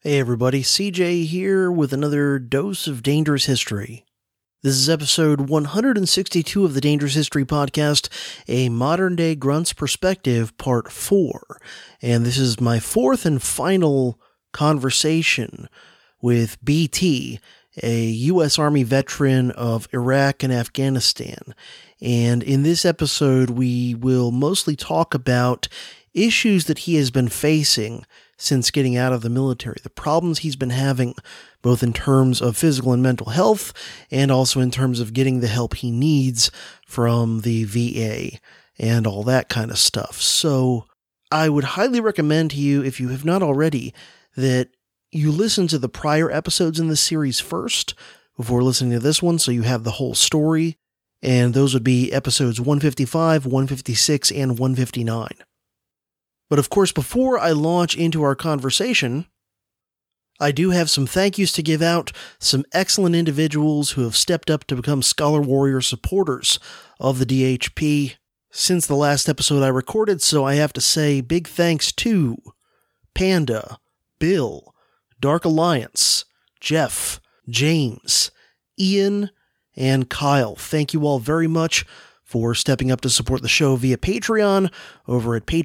Hey everybody, CJ here with another dose of Dangerous History. This is episode 162 of the Dangerous History Podcast, a modern-day Grunt's Perspective, Part 4. And this is my fourth and final conversation with BT, a U.S. Army veteran of Iraq and Afghanistan. And in this episode, we will mostly talk about issues that he has been facing since getting out of the military, the problems he's been having, both in terms of physical and mental health, and also in terms of getting the help he needs from the VA and all that kind of stuff. So I would highly recommend to you, if you have not already, that you listen to the prior episodes in this series first before listening to this one, so you have the whole story. And those would be episodes 155, 156, and 159. But of course, before I launch into our conversation, I do have some thank yous to give out, some excellent individuals who have stepped up to become Scholar Warrior supporters of the DHP since the last episode I recorded, so I have to say big thanks to Panda, Bill, Dark Alliance, Jeff, James, Ian, and Kyle. Thank you all very much for stepping up to support the show via Patreon over at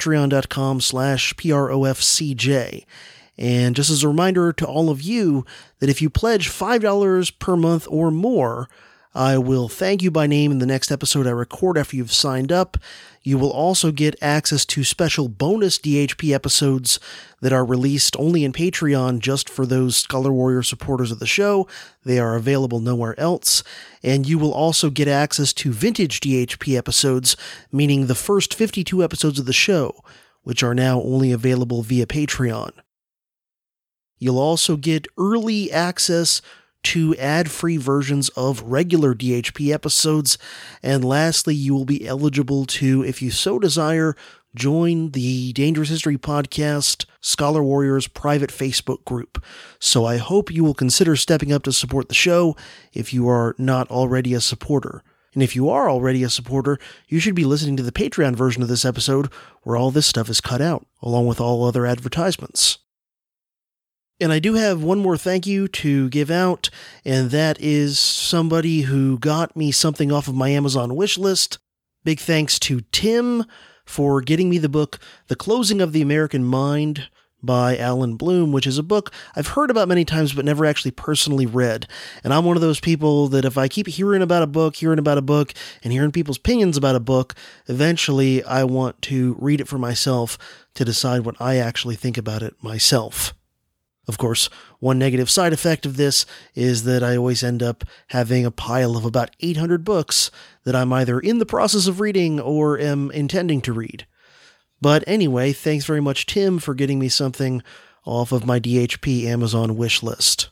patreon.com/PROFCJ. And just as a reminder to all of you that if you pledge $5 per month or more, I will thank you by name in the next episode I record after you've signed up. You will also get access to special bonus DHP episodes that are released only in Patreon just for those Scholar Warrior supporters of the show. They are available nowhere else. And you will also get access to vintage DHP episodes, meaning the first 52 episodes of the show, which are now only available via Patreon. You'll also get early access to ad-free versions of regular DHP episodes, and lastly, you will be eligible to, if you so desire, join the Dangerous History Podcast Scholar Warriors private Facebook group. So I hope you will consider stepping up to support the show if you are not already a supporter. And if you are already a supporter, you should be listening to the Patreon version of this episode where all this stuff is cut out, along with all other advertisements. And I do have one more thank you to give out, and that is somebody who got me something off of my Amazon wish list. Big thanks to Tim for getting me the book The Closing of the American Mind by Alan Bloom, which is a book I've heard about many times but never actually personally read. And I'm one of those people that if I keep hearing about a book, and hearing people's opinions about a book, eventually I want to read it for myself to decide what I actually think about it myself. Of course, one negative side effect of this is that I always end up having a pile of about 800 books that I'm either in the process of reading or am intending to read. But anyway, thanks very much, Tim, for getting me something off of my DHP Amazon wish list.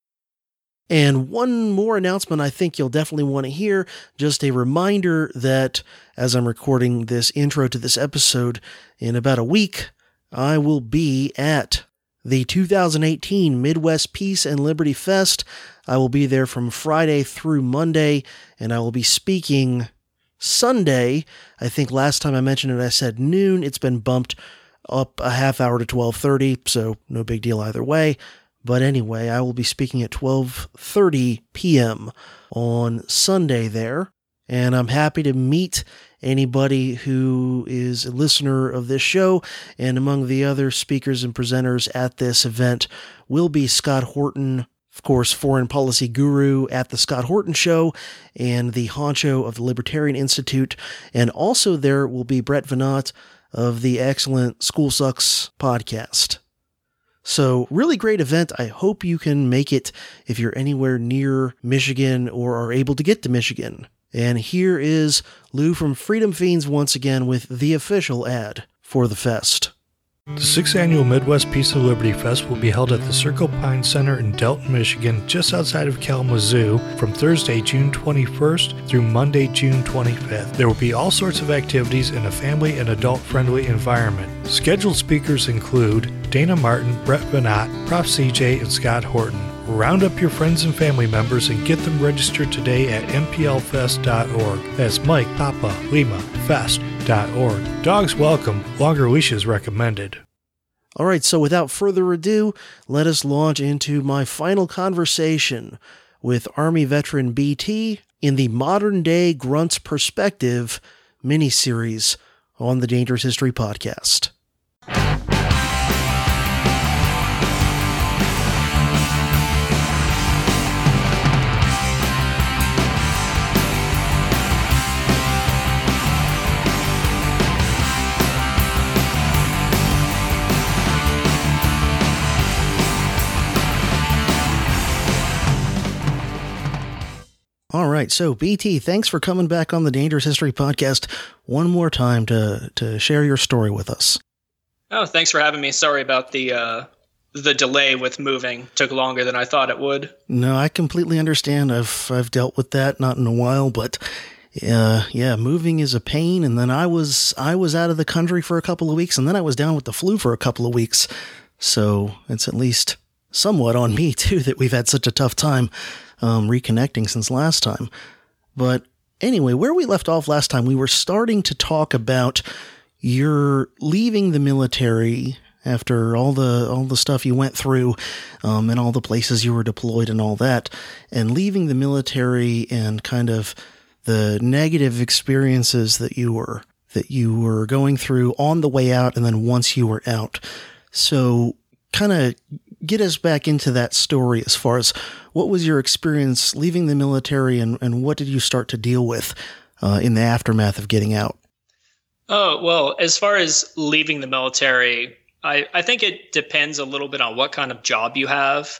And one more announcement I think you'll definitely want to hear, just a reminder that as I'm recording this intro to this episode, in about a week, I will be at the 2018 Midwest Peace and Liberty Fest. I will be there from Friday through Monday, and I will be speaking Sunday. I think last time I mentioned it, I said noon. It's been bumped up a half hour to 12:30, so no big deal either way. But anyway, I will be speaking at 12:30 p.m. on Sunday there, and I'm happy to meet anybody who is a listener of this show, and among the other speakers and presenters at this event will be Scott Horton, of course, foreign policy guru at the Scott Horton Show, and the honcho of the Libertarian Institute, and also there will be Brett Venat of the excellent School Sucks podcast. So, really great event. I hope you can make it if you're anywhere near Michigan or are able to get to Michigan. And here is Lou from Freedom Fiends once again with the official ad for the fest. The 6th Annual Midwest Peace and Liberty Fest will be held at the Circle Pine Center in Delton, Michigan, just outside of Kalamazoo, from Thursday, June 21st through Monday, June 25th. There will be all sorts of activities in a family and adult-friendly environment. Scheduled speakers include Dana Martin, Brett Venat, Prof. CJ, and Scott Horton. Round up your friends and family members and get them registered today at mplfest.org. That's Mike, Papa, Lima, Fest.org. Dogs welcome, longer leashes recommended. All right, so without further ado, let us launch into my final conversation with Army veteran BT in the Modern Day Grunts Perspective miniseries on the Dangerous History Podcast. All right, so BT, thanks for coming back on the Dangerous History Podcast one more time to share your story with us. Oh, thanks for having me. Sorry about the delay with moving. Took longer than I thought it would. No, I completely understand. I've dealt with that, not in a while, but yeah, moving is a pain. And then I was out of the country for a couple of weeks, and then I was down with the flu for a couple of weeks. So it's at least somewhat on me too that we've had such a tough time reconnecting since last time. But anyway, where we left off last time, we were starting to talk about your leaving the military after all the stuff you went through, and all the places you were deployed and all that, and leaving the military and kind of the negative experiences that you were going through on the way out and then once you were out. So kind of get us back into that story as far as what was your experience leaving the military and what did you start to deal with in the aftermath of getting out? Oh, well, as far as leaving the military, I think it depends a little bit on what kind of job you have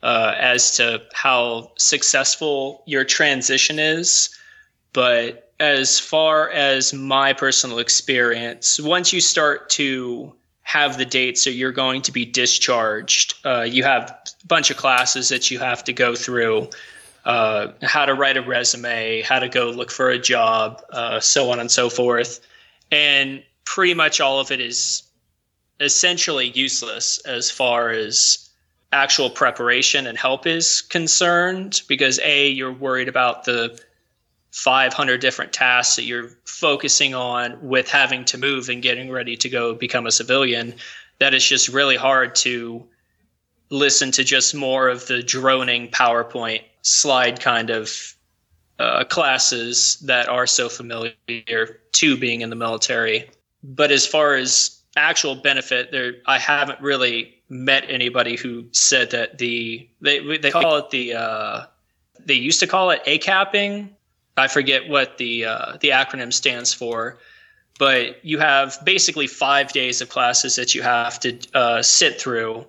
as to how successful your transition is. But as far as my personal experience, once you start to have the dates that you're going to be discharged, you have a bunch of classes that you have to go through, how to write a resume, how to go look for a job, so on and so forth. And pretty much all of it is essentially useless as far as actual preparation and help is concerned, because you're worried about the 500 different tasks that you're focusing on with having to move and getting ready to go become a civilian, that it's just really hard to listen to just more of the droning PowerPoint slide kind of classes that are so familiar to being in the military. But as far as actual benefit, I haven't really met anybody who said that they call it they used to call it ACAPing. I forget what the acronym stands for, but you have basically 5 days of classes that you have to sit through,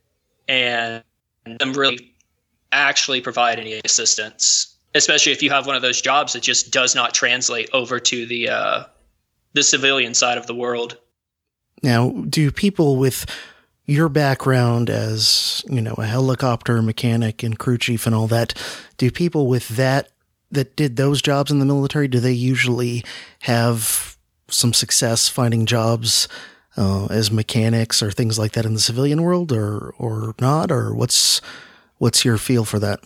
and them really actually provide any assistance, especially if you have one of those jobs that just does not translate over to the civilian side of the world. Now, do people with your background as, a helicopter mechanic and crew chief and all that, do people with that did those jobs in the military, do they usually have some success finding jobs as mechanics or things like that in the civilian world, or not? Or what's your feel for that?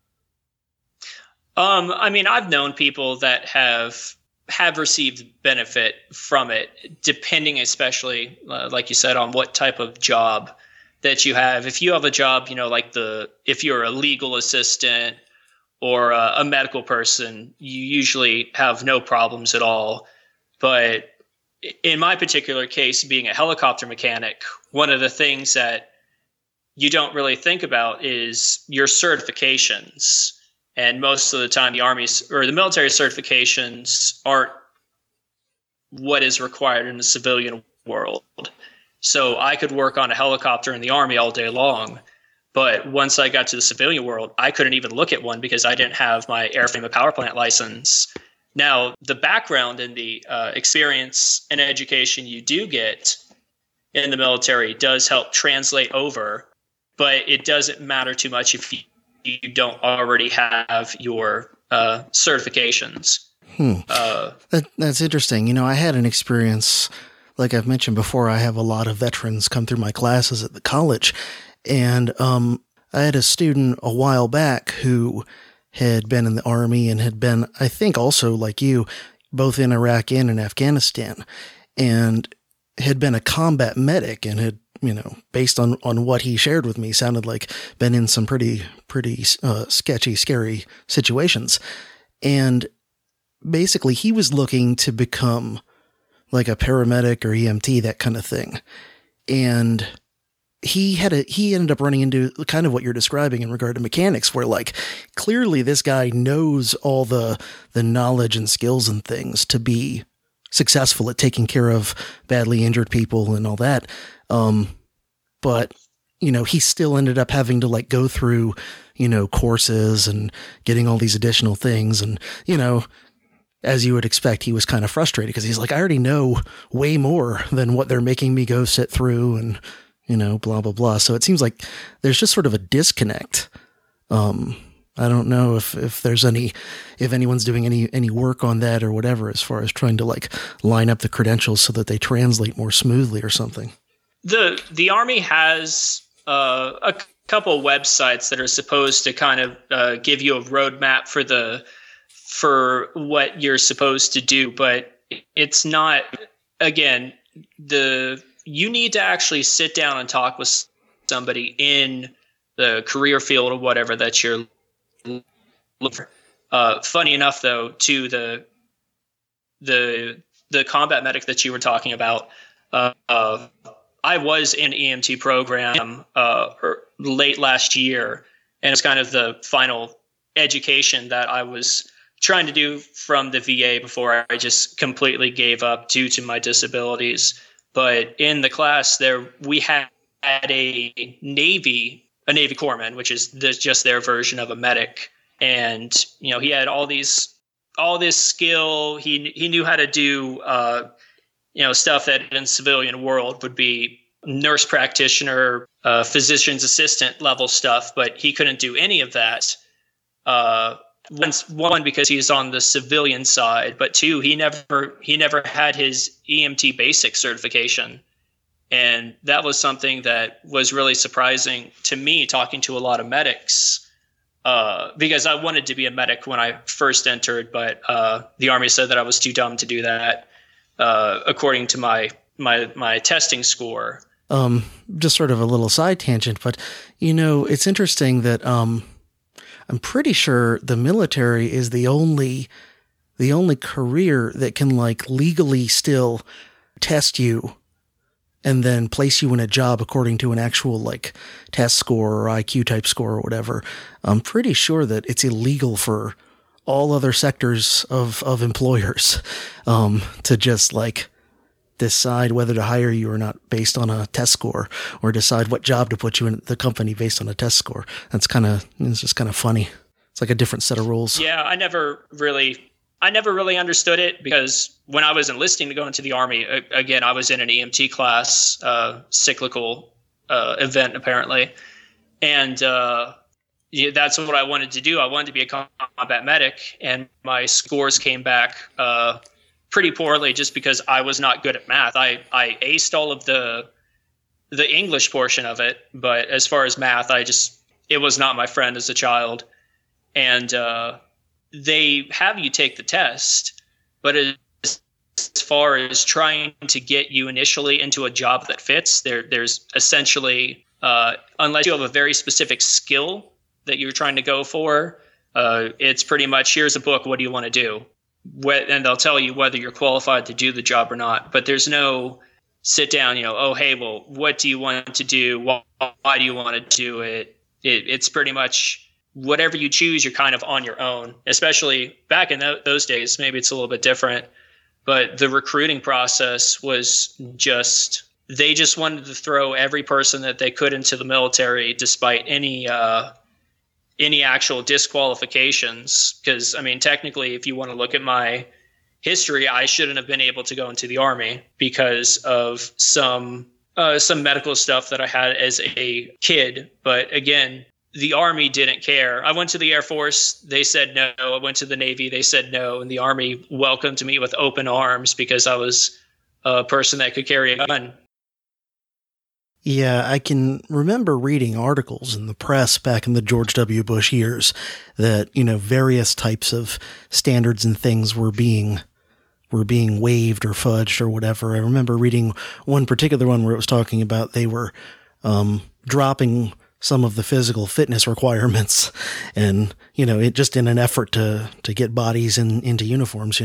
I mean, I've known people that have received benefit from it, depending especially, like you said, on what type of job that you have. If you have a job, if you're a legal assistant or a medical person, you usually have no problems at all. But in my particular case, being a helicopter mechanic, one of the things that you don't really think about is your certifications. And most of the time, the military certifications aren't what is required in the civilian world. So I could work on a helicopter in the Army all day long, but once I got to the civilian world, I couldn't even look at one because I didn't have my airframe and power plant license. Now, the background and the experience and education you do get in the military does help translate over, but it doesn't matter too much if you don't already have your certifications. That's interesting. I had an experience, like I've mentioned before, I have a lot of veterans come through my classes at the college. And I had a student a while back who had been in the Army and had been, I think also like you, both in Iraq and in Afghanistan. And had been a combat medic and had, based on what he shared with me, sounded like been in some pretty sketchy, scary situations. And basically he was looking to become like a paramedic or EMT, that kind of thing. And he ended up running into kind of what you're describing in regard to mechanics, where like clearly this guy knows all the knowledge and skills and things to be successful at taking care of badly injured people and all that. But he still ended up having to like go through, courses and getting all these additional things. And, as you would expect, he was kind of frustrated because he's like, I already know way more than what they're making me go sit through and, blah, blah, blah. So it seems like there's just sort of a disconnect. I don't know if anyone's doing any work on that or whatever, as far as trying to like line up the credentials so that they translate more smoothly or something. The Army has a couple websites that are supposed to kind of give you a roadmap for what you're supposed to do, but it's not, again, you need to actually sit down and talk with somebody in the career field or whatever that you're looking for. Funny enough, though, to the combat medic that you were talking about, I was in EMT program late last year, and it's kind of the final education that I was trying to do from the VA before I just completely gave up due to my disabilities. But in the class there, we had a Navy corpsman, which is just their version of a medic. And, he had all this skill. He knew how to do, stuff that in civilian world would be nurse practitioner, physician's assistant level stuff, but he couldn't do any of that. One, because he's on the civilian side, but two, he never had his EMT basic certification. And that was something that was really surprising to me, talking to a lot of medics, because I wanted to be a medic when I first entered, but the Army said that I was too dumb to do that, according to my testing score. Just sort of a little side tangent, but it's interesting that I'm pretty sure the military is the only career that can like legally still test you and then place you in a job according to an actual like test score or IQ type score or whatever. I'm pretty sure that it's illegal for all other sectors of employers to just like decide whether to hire you or not based on a test score, or decide what job to put you in the company based on a test score. It's just kind of funny. It's like a different set of rules. Yeah, I never really understood it, because when I was enlisting to go into the Army, again, I was in an EMT class, cyclical event apparently, and that's what I wanted to do. I wanted to be a combat medic, and my scores came back pretty poorly just because I was not good at math. I aced all of the English portion of it, but as far as math, it was not my friend as a child. And they have you take the test, but as far as trying to get you initially into a job that fits, there's essentially, unless you have a very specific skill that you're trying to go for, it's pretty much, here's a book, what do you want to do? And they'll tell you whether you're qualified to do the job or not. But there's no sit down, oh, hey, well, what do you want to do? Why do you want to do it? It's pretty much whatever you choose, you're kind of on your own, especially back in those days. Maybe it's a little bit different. But the recruiting process was they just wanted to throw every person that they could into the military, despite any actual disqualifications. Because, I mean, technically, if you want to look at my history, I shouldn't have been able to go into the Army because of some medical stuff that I had as a kid. But again, the Army didn't care. I went to the Air Force. They said no. I went to the Navy. They said no. And the Army welcomed me with open arms because I was a person that could carry a gun. Yeah, I can remember reading articles in the press back in the George W. Bush years that, various types of standards and things were being were being waived or fudged or whatever. I remember reading one particular one where it was talking about they were dropping some of the physical fitness requirements and, it just in an effort to get bodies into uniforms,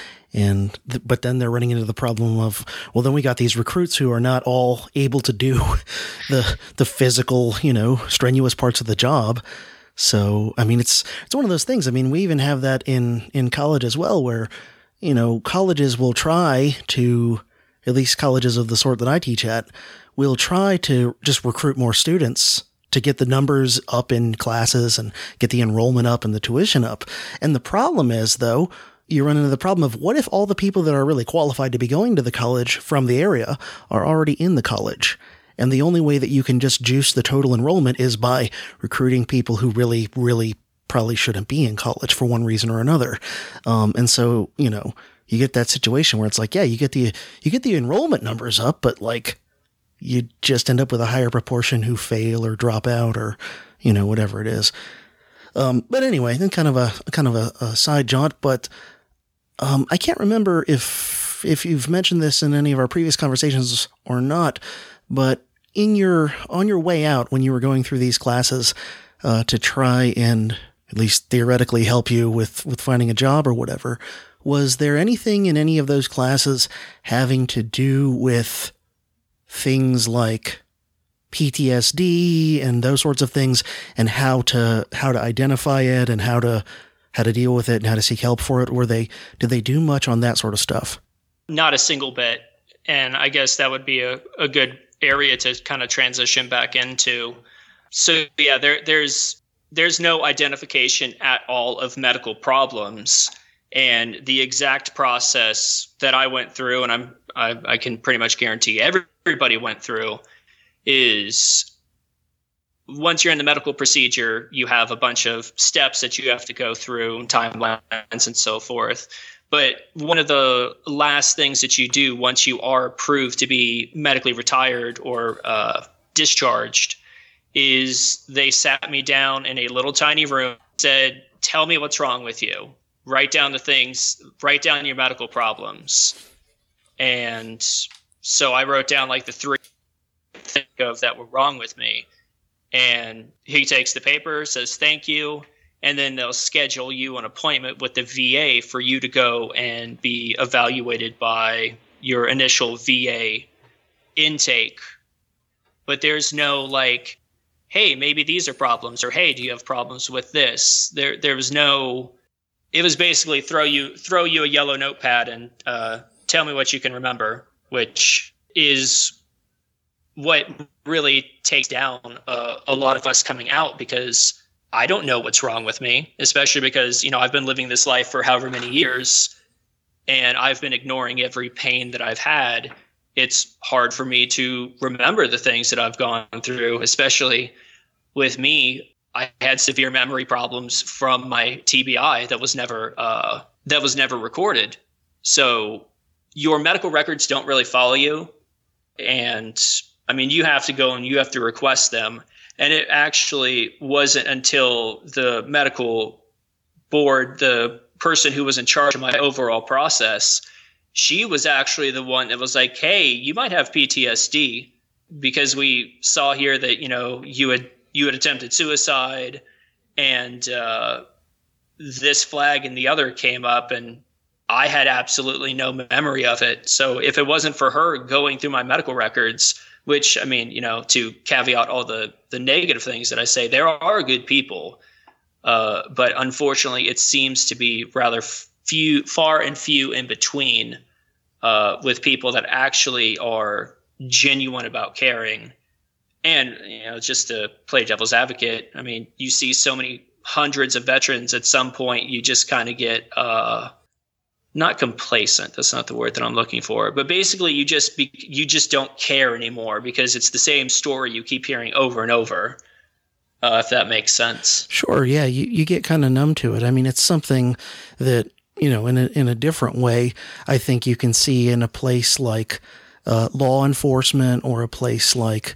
but then they're running into the problem of, well, then we got these recruits who are not all able to do the physical, strenuous parts of the job. So, I mean, it's one of those things. I mean, we even have that in college as well, where, colleges will try to, at least colleges of the sort that I teach at, will try to just recruit more students to get the numbers up in classes and get the enrollment up and the tuition up. And the problem is, though, you run into the problem of what if all the people that are really qualified to be going to the college from the area are already in the college? And the only way that you can just juice the total enrollment is by recruiting people who really, really probably shouldn't be in college for one reason or another. And so, you get that situation where it's like, yeah, you get the enrollment numbers up, but like, you just end up with a higher proportion who fail or drop out or, whatever it is. But anyway, then kind of a side jaunt, but, I can't remember if you've mentioned this in any of our previous conversations or not, but on your way out, when you were going through these classes, to try and at least theoretically help you with finding a job or whatever, was there anything in any of those classes having to do with things like PTSD and those sorts of things, and how to identify it and how to deal with it and how to seek help for it? Did they do much on that sort of stuff? Not a single bit. And I guess that would be a good area to kind of transition back into. So yeah, there's no identification at all of medical problems, and the exact process that I went through, and I can pretty much guarantee everybody went through, is once you're in the medical procedure, you have a bunch of steps that you have to go through, timelines and so forth. But one of the last things that you do once you are proved to be medically retired or discharged is they sat me down in a little tiny room, said, tell me what's wrong with you. Write down the things, write down your medical problems. And so I wrote down like the three think of that were wrong with me. And he takes the paper, says thank you, and then they'll schedule you an appointment with the VA for you to go and be evaluated by your initial VA intake. But there's no like, hey, maybe these are problems, or hey, do you have problems with this? There was no. It was basically throw you a yellow notepad and tell me what you can remember, which is what really takes down a lot of us coming out, because I don't know what's wrong with me, especially because, I've been living this life for however many years and I've been ignoring every pain that I've had. It's hard for me to remember the things that I've gone through, especially with me. I had severe memory problems from my TBI that was never recorded. So your medical records don't really follow you. And I mean, you have to go and you have to request them. And it actually wasn't until the medical board, the person who was in charge of my overall process, she was actually the one that was like, hey, you might have PTSD, because we saw here that, you had attempted suicide, and this flag and the other came up, and I had absolutely no memory of it. So if it wasn't for her going through my medical records, which, I mean, to caveat all the negative things that I say, there are good people. But unfortunately, it seems to be rather far and few in between with people that actually are genuine about caring. And, just to play devil's advocate, I mean, you see so many hundreds of veterans at some point, you just kind of get not complacent. That's not the word that I'm looking for. But basically, you just don't care anymore, because it's the same story you keep hearing over and over, if that makes sense. Sure, yeah, you get kind of numb to it. I mean, it's something that, in a different way, I think you can see in a place like law enforcement, or a place like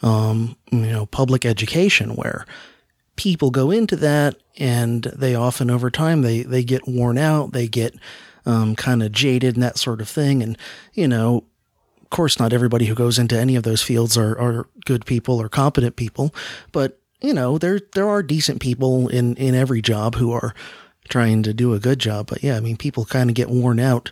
public education, where people go into that and they often over time they get worn out, they get kind of jaded and that sort of thing. And, of course, not everybody who goes into any of those fields are good people or competent people, but, there are decent people in every job who are trying to do a good job. But yeah, I mean, people kind of get worn out.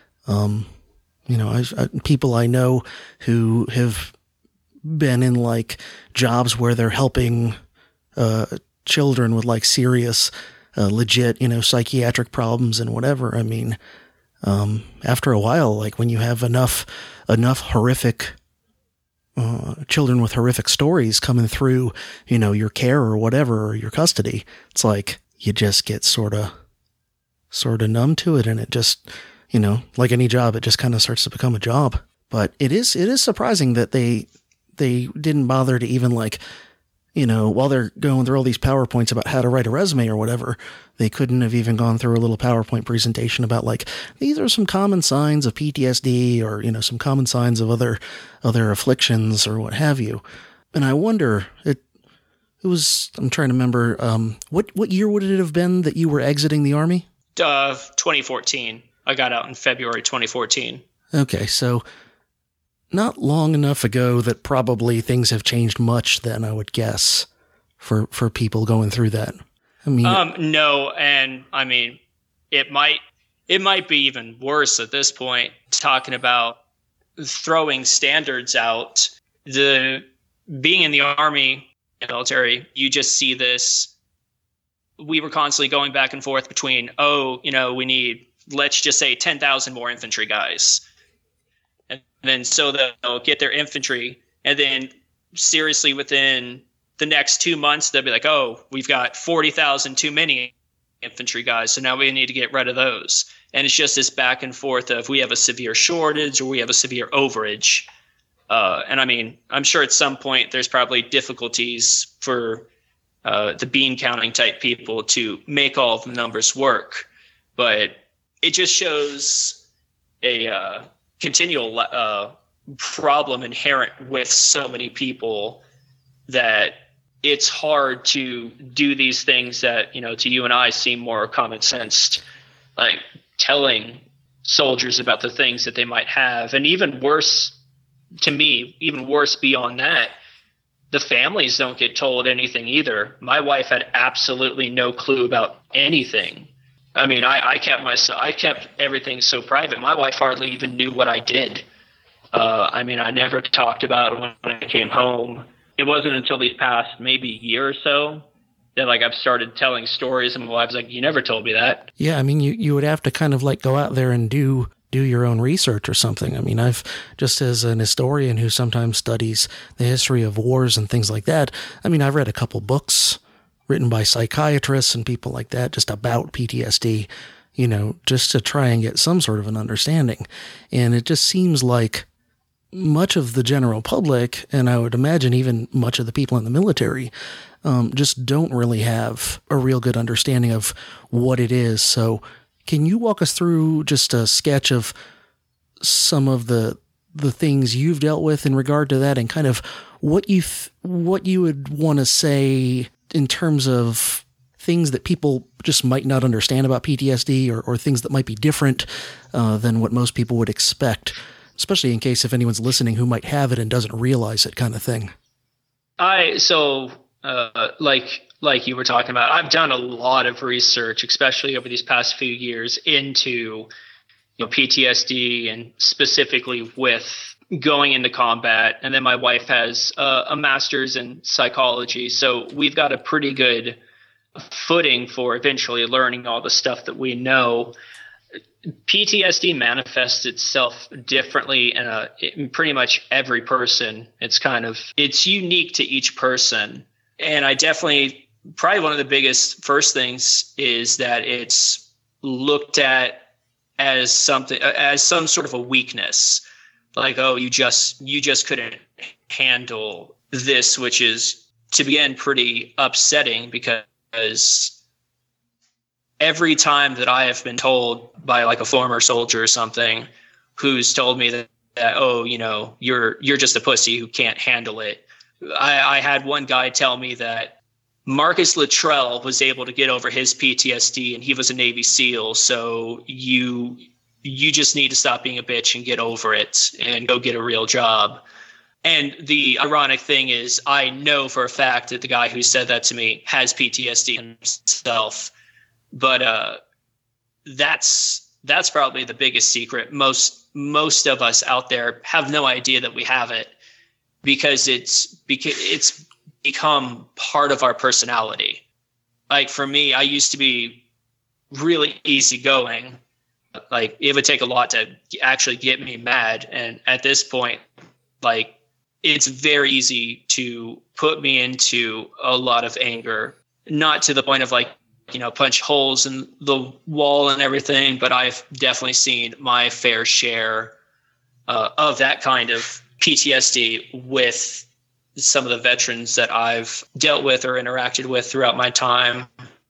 People I know who have been in like jobs where they're helping children with like serious, legit, psychiatric problems and whatever. I mean, after a while, like when you have enough horrific children with horrific stories coming through, your care or whatever, or your custody, it's like you just get sort of numb to it, and it just, like any job, it just kind of starts to become a job. But it is surprising that they didn't bother to even like, while they're going through all these PowerPoints about how to write a resume or whatever, they couldn't have even gone through a little PowerPoint presentation about like, these are some common signs of PTSD or, some common signs of other afflictions or what have you. And I wonder, I'm trying to remember, what year would it have been that you were exiting the Army? 2014. I got out in February 2014. Okay, so not long enough ago that probably things have changed much then, I would guess, for people going through that. I mean, no, and I mean, it might be even worse at this point, talking about throwing standards out. Being in the Army, military, you just see this. We were constantly going back and forth between, we need, let's just say 10,000 more infantry guys. And then so they'll get their infantry, and then seriously within the next 2 months, they'll be like, we've got 40,000 too many infantry guys, so now we need to get rid of those. And it's just this back and forth of we have a severe shortage or we have a severe overage. And I mean, I'm sure at some point there's probably difficulties for the bean counting type people to make all the numbers work. But it just shows a continual problem inherent with so many people that it's hard to do these things that, to you and I seem more common sense, like telling soldiers about the things that they might have. And even worse, to me, even worse beyond that, the families don't get told anything either. My wife had absolutely no clue about anything. I mean, I kept everything so private. My wife hardly even knew what I did. I never talked about it when I came home. It wasn't until these past maybe year or so that like I've started telling stories, and my wife's like, "You never told me that." Yeah, I mean, you would have to kind of like go out there and do your own research or something. I mean, I've just as an historian who sometimes studies the history of wars and things like that. I mean, I've read a couple books written by psychiatrists and people like that just about PTSD, just to try and get some sort of an understanding. And it just seems like much of the general public, and I would imagine even much of the people in the military, just don't really have a real good understanding of what it is. So can you walk us through just a sketch of some of the things you've dealt with in regard to that, and kind of what you would want to say in terms of things that people just might not understand about PTSD, or things that might be different than what most people would expect, especially in case if anyone's listening who might have it and doesn't realize it, kind of thing. Like you were talking about, I've done a lot of research, especially over these past few years, into PTSD, and specifically with going into combat. And then my wife has a master's in psychology, so we've got a pretty good footing for eventually learning all the stuff that we know. PTSD manifests itself differently in pretty much every person. It's unique to each person. And I probably one of the biggest first things is that it's looked at as some sort of a weakness. Like, you just couldn't handle this, which is, to begin, pretty upsetting, because every time that I have been told by like a former soldier or something who's told me that you're just a pussy who can't handle it. I had one guy tell me that Marcus Luttrell was able to get over his PTSD, and he was a Navy SEAL. So you just need to stop being a bitch and get over it and go get a real job. And the ironic thing is, I know for a fact that the guy who said that to me has PTSD himself. But that's probably the biggest secret. Most of us out there have no idea that we have it, because it's become part of our personality. Like for me, I used to be really easygoing. Like it would take a lot to actually get me mad. And at this point, like it's very easy to put me into a lot of anger, not to the point of like, punch holes in the wall and everything, but I've definitely seen my fair share of that kind of PTSD with some of the veterans that I've dealt with or interacted with throughout my time.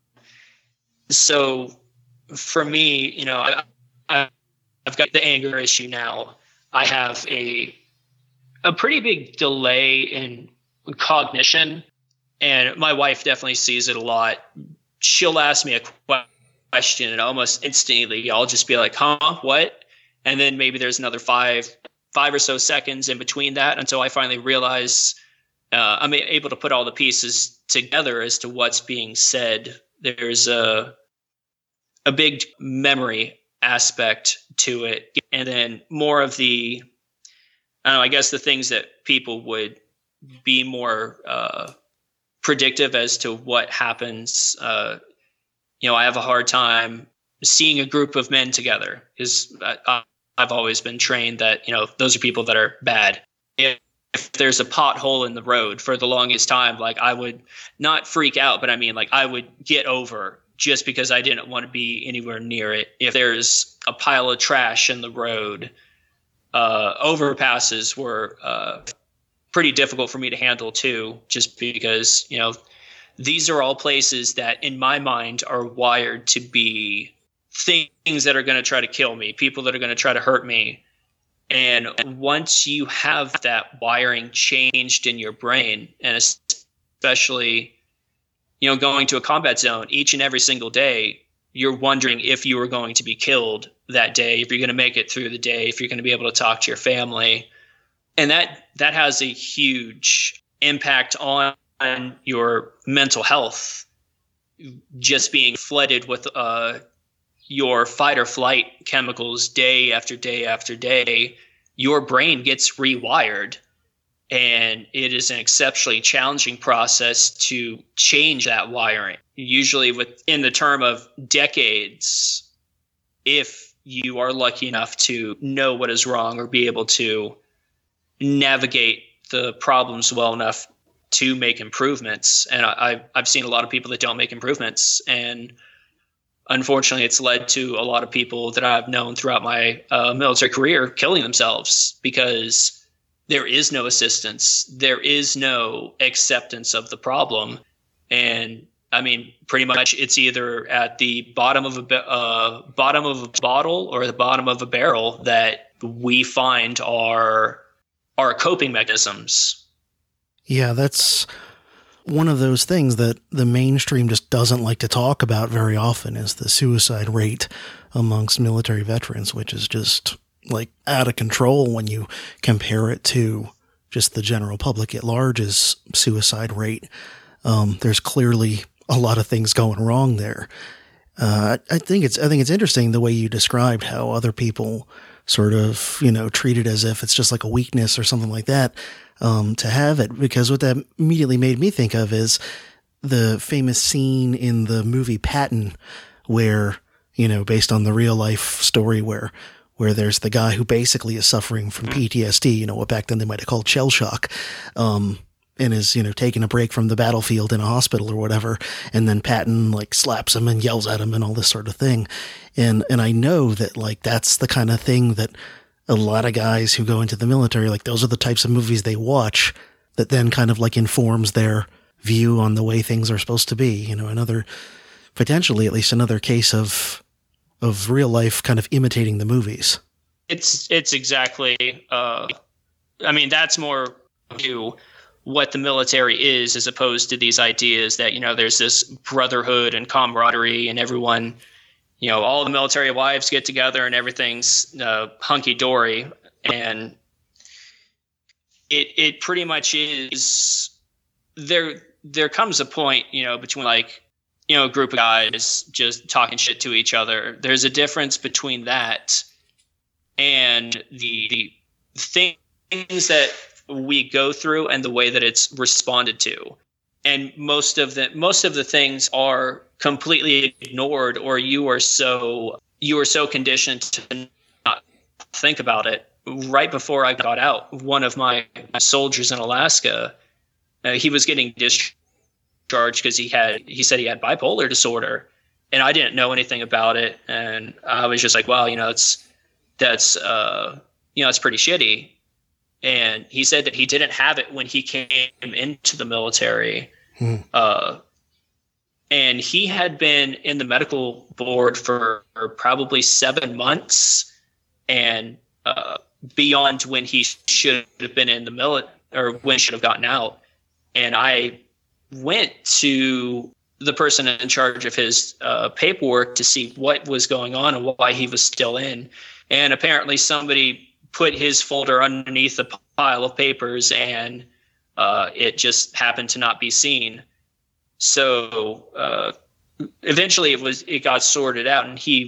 So for me, I've got the anger issue now. I have a pretty big delay in cognition, and my wife definitely sees it a lot. She'll ask me a question and almost instantly I'll just be like, huh, what? And then maybe there's another five or so seconds in between that until I finally realize I'm able to put all the pieces together as to what's being said. There's a big memory aspect to it. And then more of the, I guess the things that people would be more predictive as to what happens. I have a hard time seeing a group of men together, because I've always been trained that, those are people that are bad. If there's a pothole in the road for the longest time, like I would not freak out, but I mean, like I would get over just because I didn't want to be anywhere near it. If there's a pile of trash in the road, overpasses were pretty difficult for me to handle too, just because, these are all places that in my mind are wired to be things that are going to try to kill me, people that are going to try to hurt me. And once you have that wiring changed in your brain, and especially, going to a combat zone each and every single day, you're wondering if you are going to be killed that day, if you're going to make it through the day, if you're going to be able to talk to your family. And that has a huge impact on your mental health. Just being flooded with your fight or flight chemicals day after day after day, your brain gets rewired. And it is an exceptionally challenging process to change that wiring, usually within the term of decades, if you are lucky enough to know what is wrong or be able to navigate the problems well enough to make improvements. And I've seen a lot of people that don't make improvements. And unfortunately, it's led to a lot of people that I've known throughout my military career killing themselves, because there is no assistance. There is no acceptance of the problem. And I mean, pretty much it's either at the bottom of a bottle or the bottom of a barrel that we find our coping mechanisms. Yeah, that's one of those things that the mainstream just doesn't like to talk about very often, is the suicide rate amongst military veterans, which is just like out of control when you compare it to just the general public at large's suicide rate. There's clearly a lot of things going wrong there. I think it's interesting the way you described how other people sort of, treat it as if it's just like a weakness or something like that, to have it, because what that immediately made me think of is the famous scene in the movie Patton where, based on the real life story where there's the guy who basically is suffering from PTSD, what back then they might have called shell shock, and is, taking a break from the battlefield in a hospital or whatever. And then Patton slaps him and yells at him and all this sort of thing. And I know that that's the kind of thing that a lot of guys who go into the military, those are the types of movies they watch that then kind of informs their view on the way things are supposed to be. Potentially at least another case of real life kind of imitating the movies. It's exactly, that's more new. what the military is, as opposed to these ideas that, there's this brotherhood and camaraderie and everyone, all the military wives get together and everything's hunky-dory. And it pretty much is. There comes a point, between a group of guys just talking shit to each other. There's a difference between that and the things that we go through and the way that it's responded to. And most of the things are completely ignored, or you are so conditioned to not think about it. Right before I got out, one of my soldiers in Alaska, he was getting discharged because he said he had bipolar disorder, and I didn't know anything about it, and I was just like, well, that's it's pretty shitty. And he said that he didn't have it when he came into the military. And he had been in the medical board for probably 7 months and beyond when he should have been in the military, or when he should have gotten out. And I went to the person in charge of his paperwork to see what was going on and why he was still in. And apparently somebody put his folder underneath a pile of papers, and it just happened to not be seen. So eventually it got sorted out, and he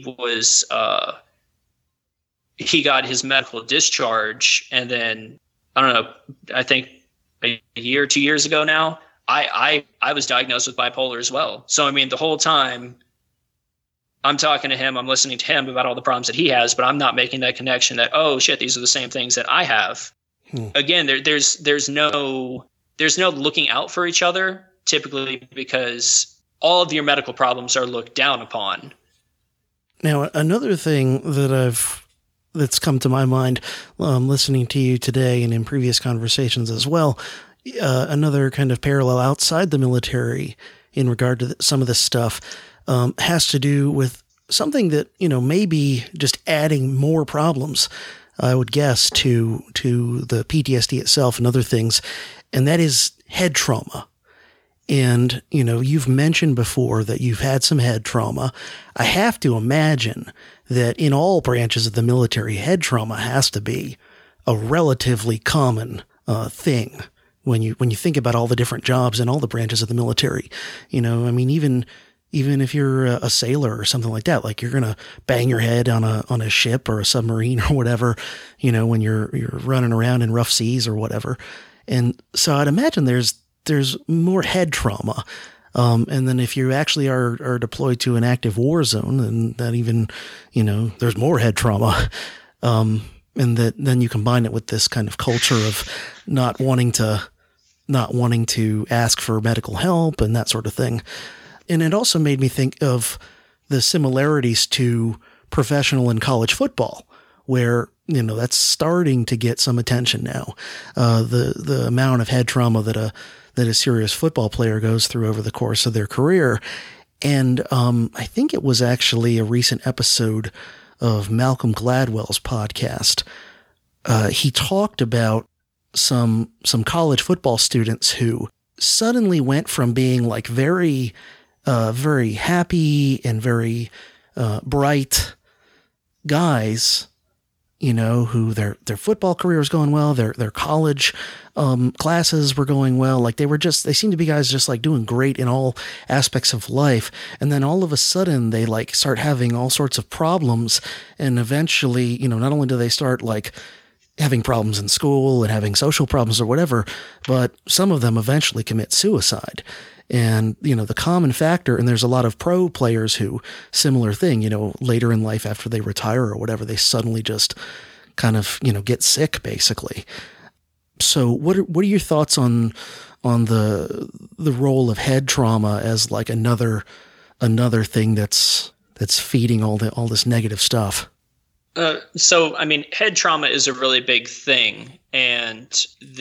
got his medical discharge. And then, I don't know, I think a year or 2 years ago now, I was diagnosed with bipolar as well. So, I mean, the whole time I'm talking to him, I'm listening to him about all the problems that he has, but I'm not making that connection that, oh shit, these are the same things that I have. Again, there's no looking out for each other, typically, because all of your medical problems are looked down upon. Now, another thing that's come to my mind, listening to you today and in previous conversations as well, another kind of parallel outside the military in regard to some of this stuff, has to do with something that, maybe just adding more problems, I would guess, to the PTSD itself and other things, and that is head trauma. And, you've mentioned before that you've had some head trauma. I have to imagine that in all branches of the military, head trauma has to be a relatively common thing when you think about all the different jobs in all the branches of the military. Even if you're a sailor or something like that, like you're going to bang your head on a ship or a submarine or whatever, when you're running around in rough seas or whatever. And so I'd imagine there's more head trauma. And then if you actually are deployed to an active war zone, then that even, there's more head trauma. And that then you combine it with this kind of culture of not wanting to ask for medical help and that sort of thing. And it also made me think of the similarities to professional and college football, where, that's starting to get some attention now. The amount of head trauma that a serious football player goes through over the course of their career. And I think it was actually a recent episode of Malcolm Gladwell's podcast. He talked about some college football students who suddenly went from being like very happy and very bright guys, who their football career was going well, their college classes were going well. Like they seemed to be guys just like doing great in all aspects of life. And then all of a sudden they like start having all sorts of problems. And eventually, not only do they start like having problems in school and having social problems or whatever, but some of them eventually commit suicide. And, the common factor, and there's a lot of pro players who, similar thing, later in life after they retire or whatever, they suddenly just kind of, get sick basically. So what are your thoughts on the role of head trauma as like another thing that's feeding all this negative stuff? So, head trauma is a really big thing, and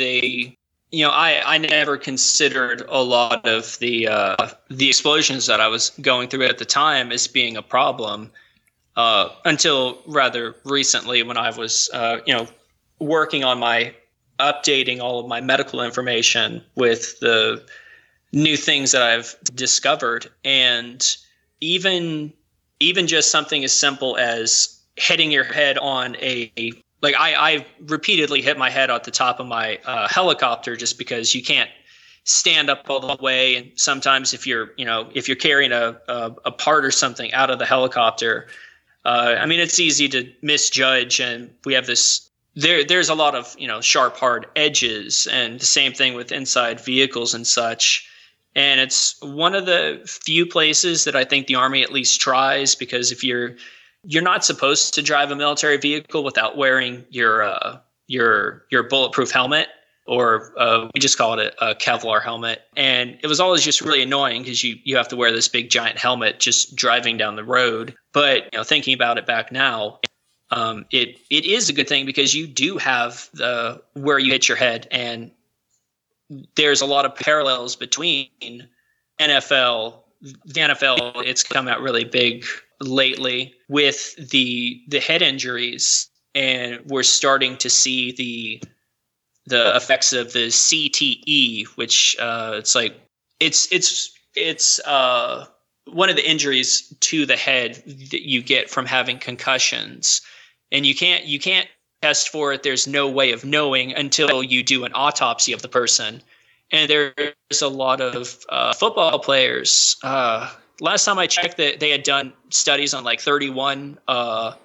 I never considered a lot of the explosions that I was going through at the time as being a problem until rather recently when I was, working on my updating all of my medical information with the new things that I've discovered. And even just something as simple as hitting your head on I repeatedly hit my head at the top of my helicopter just because you can't stand up all the way. And sometimes if you're carrying a part or something out of the helicopter, it's easy to misjudge. And we have there's a lot of, sharp, hard edges, and the same thing with inside vehicles and such. And it's one of the few places that I think the Army at least tries, because if you're not supposed to drive a military vehicle without wearing your bulletproof helmet, or we just call it a Kevlar helmet. And it was always just really annoying because you have to wear this big giant helmet just driving down the road. But thinking about it back now, it is a good thing because you do have where you hit your head, and there's a lot of parallels between NFL. The NFL, it's come out really big lately with the head injuries, and we're starting to see the effects of the CTE, which it's one of the injuries to the head that you get from having concussions, and you can't test for it. There's no way of knowing until you do an autopsy of the person. And there's a lot of football players. Last time I checked, that they had done studies on like 31 former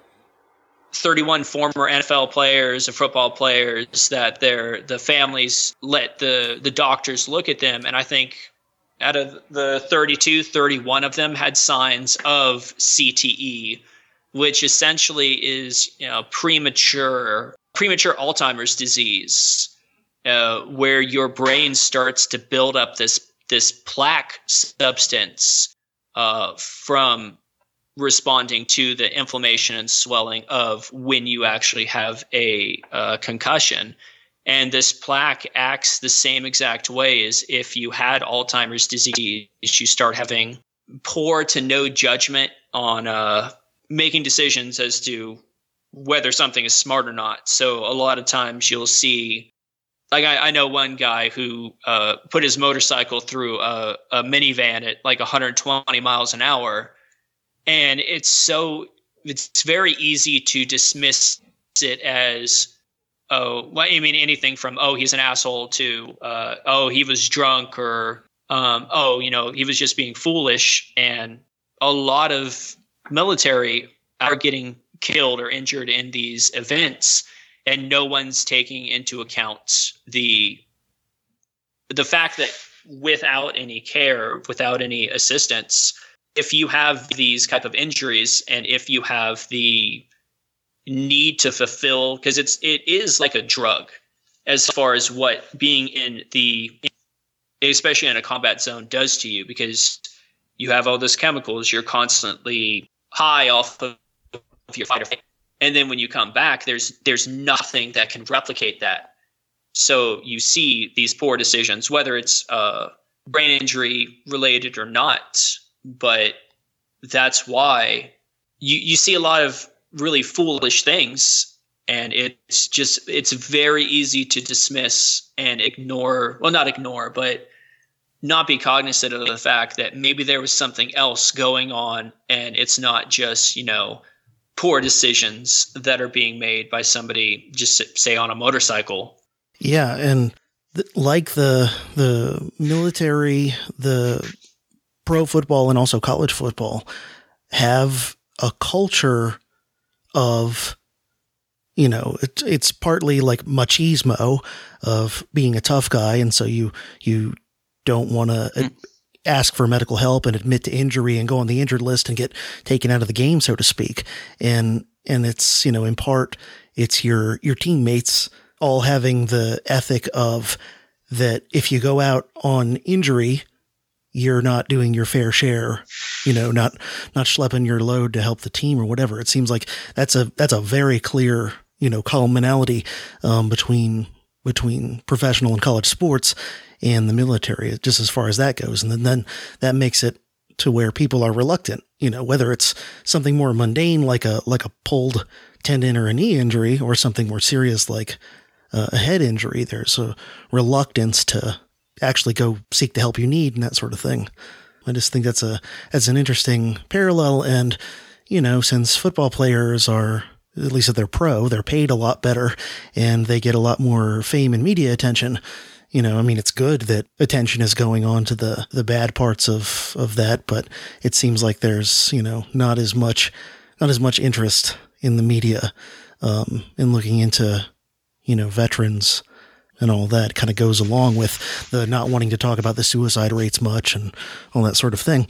NFL players and football players that the families let the doctors look at them. And I think out of the 32, 31 of them had signs of CTE, which essentially is premature Alzheimer's disease, where your brain starts to build up this plaque substance from responding to the inflammation and swelling of when you actually have a concussion. And this plaque acts the same exact way as if you had Alzheimer's disease. You start having poor to no judgment on making decisions as to whether something is smart or not. So a lot of times you'll see, like I know one guy who put his motorcycle through a minivan at like 120 miles an hour. And it's very easy to dismiss it as, anything from, he's an asshole to, he was drunk, or, he was just being foolish. And a lot of military are getting killed or injured in these events, and no one's taking into account the fact that without any care, without any assistance, if you have these type of injuries, and if you have the need to fulfill, because it is like a drug as far as what being especially in a combat zone does to you, because you have all those chemicals, you're constantly high off of your fight or flight. And then when you come back, there's nothing that can replicate that. So you see these poor decisions, whether it's brain injury related or not. But that's why you see a lot of really foolish things, and it's very easy to dismiss and ignore. Well, not ignore, but not be cognizant of the fact that maybe there was something else going on, and it's not just, poor decisions that are being made by somebody just say on a motorcycle. Yeah. And like the military, the pro football and also college football have a culture of, it's partly like machismo of being a tough guy. And so you don't want to ask for medical help and admit to injury and go on the injured list and get taken out of the game, so to speak. And it's, in part, it's your teammates all having the ethic of that if you go out on injury, you're not doing your fair share, not schlepping your load to help the team or whatever. It seems like that's a very clear, commonality between professional and college sports and the military, just as far as that goes. And then that makes it to where people are reluctant, whether it's something more mundane, like a pulled tendon or a knee injury, or something more serious like a head injury, there's a reluctance to actually go seek the help you need and that sort of thing. I just think that's an interesting parallel. And, since football players are, at least if they're pro, they're paid a lot better and they get a lot more fame and media attention. It's good that attention is going on to the bad parts of that, but it seems like there's, not as much interest in the media, in looking into, veterans and all that. Kind of goes along with the not wanting to talk about the suicide rates much and all that sort of thing.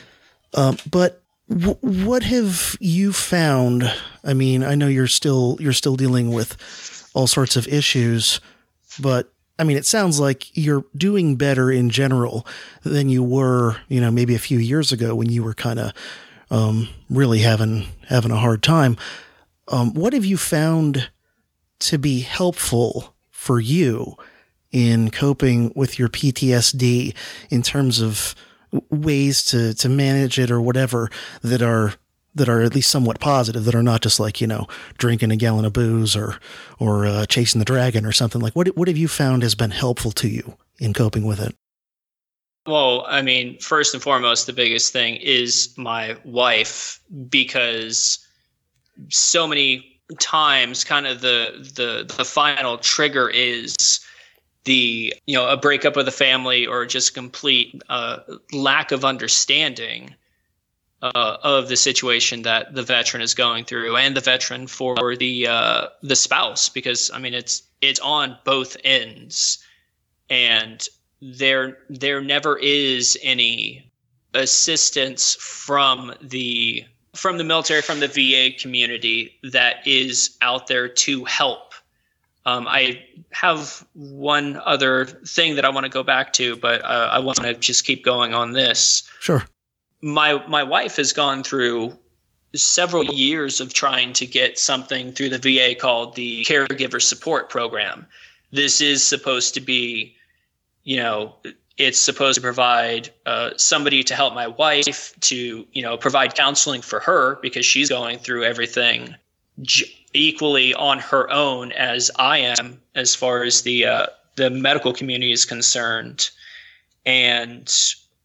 But what have you found? I mean, I know you're still dealing with all sorts of issues, but it sounds like you're doing better in general than you were, maybe a few years ago when you were kind of really having a hard time. What have you found to be helpful for you in coping with your PTSD in terms of ways to manage it or whatever that are at least somewhat positive, that are not just like, drinking a gallon of booze or chasing the dragon or something? Like, what have you found has been helpful to you in coping with it? Well, first and foremost, the biggest thing is my wife, because so many times kind of the final trigger is a breakup of the family or just complete lack of understanding of the situation that the veteran is going through, and the veteran for the spouse, because it's on both ends, and there never is any assistance from the military, from the VA community that is out there to help. I have one other thing that I want to go back to, but I want to just keep going on this. Sure. My wife has gone through several years of trying to get something through the VA called the Caregiver Support Program. This is supposed to be, it's supposed to provide somebody to help my wife, to, provide counseling for her, because she's going through everything equally on her own as I am, as far as the medical community is concerned. And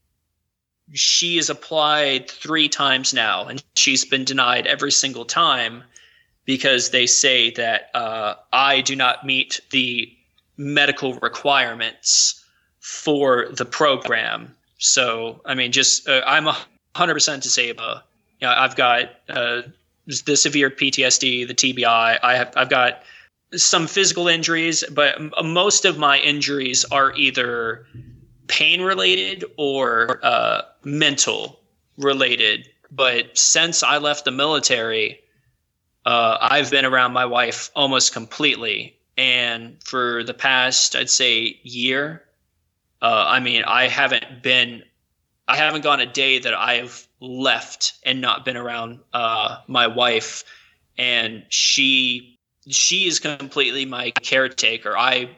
she has applied 3 times now, and she's been denied every single time because they say that I do not meet the medical requirements for the program. So, I'm 100% disabled. I've got the severe PTSD, the TBI. I've got some physical injuries, but most of my injuries are either pain related or mental related. But since I left the military, I've been around my wife almost completely. And for the past, I'd say, year, I haven't gone a day that I've left and not been around my wife. And she is completely my caretaker.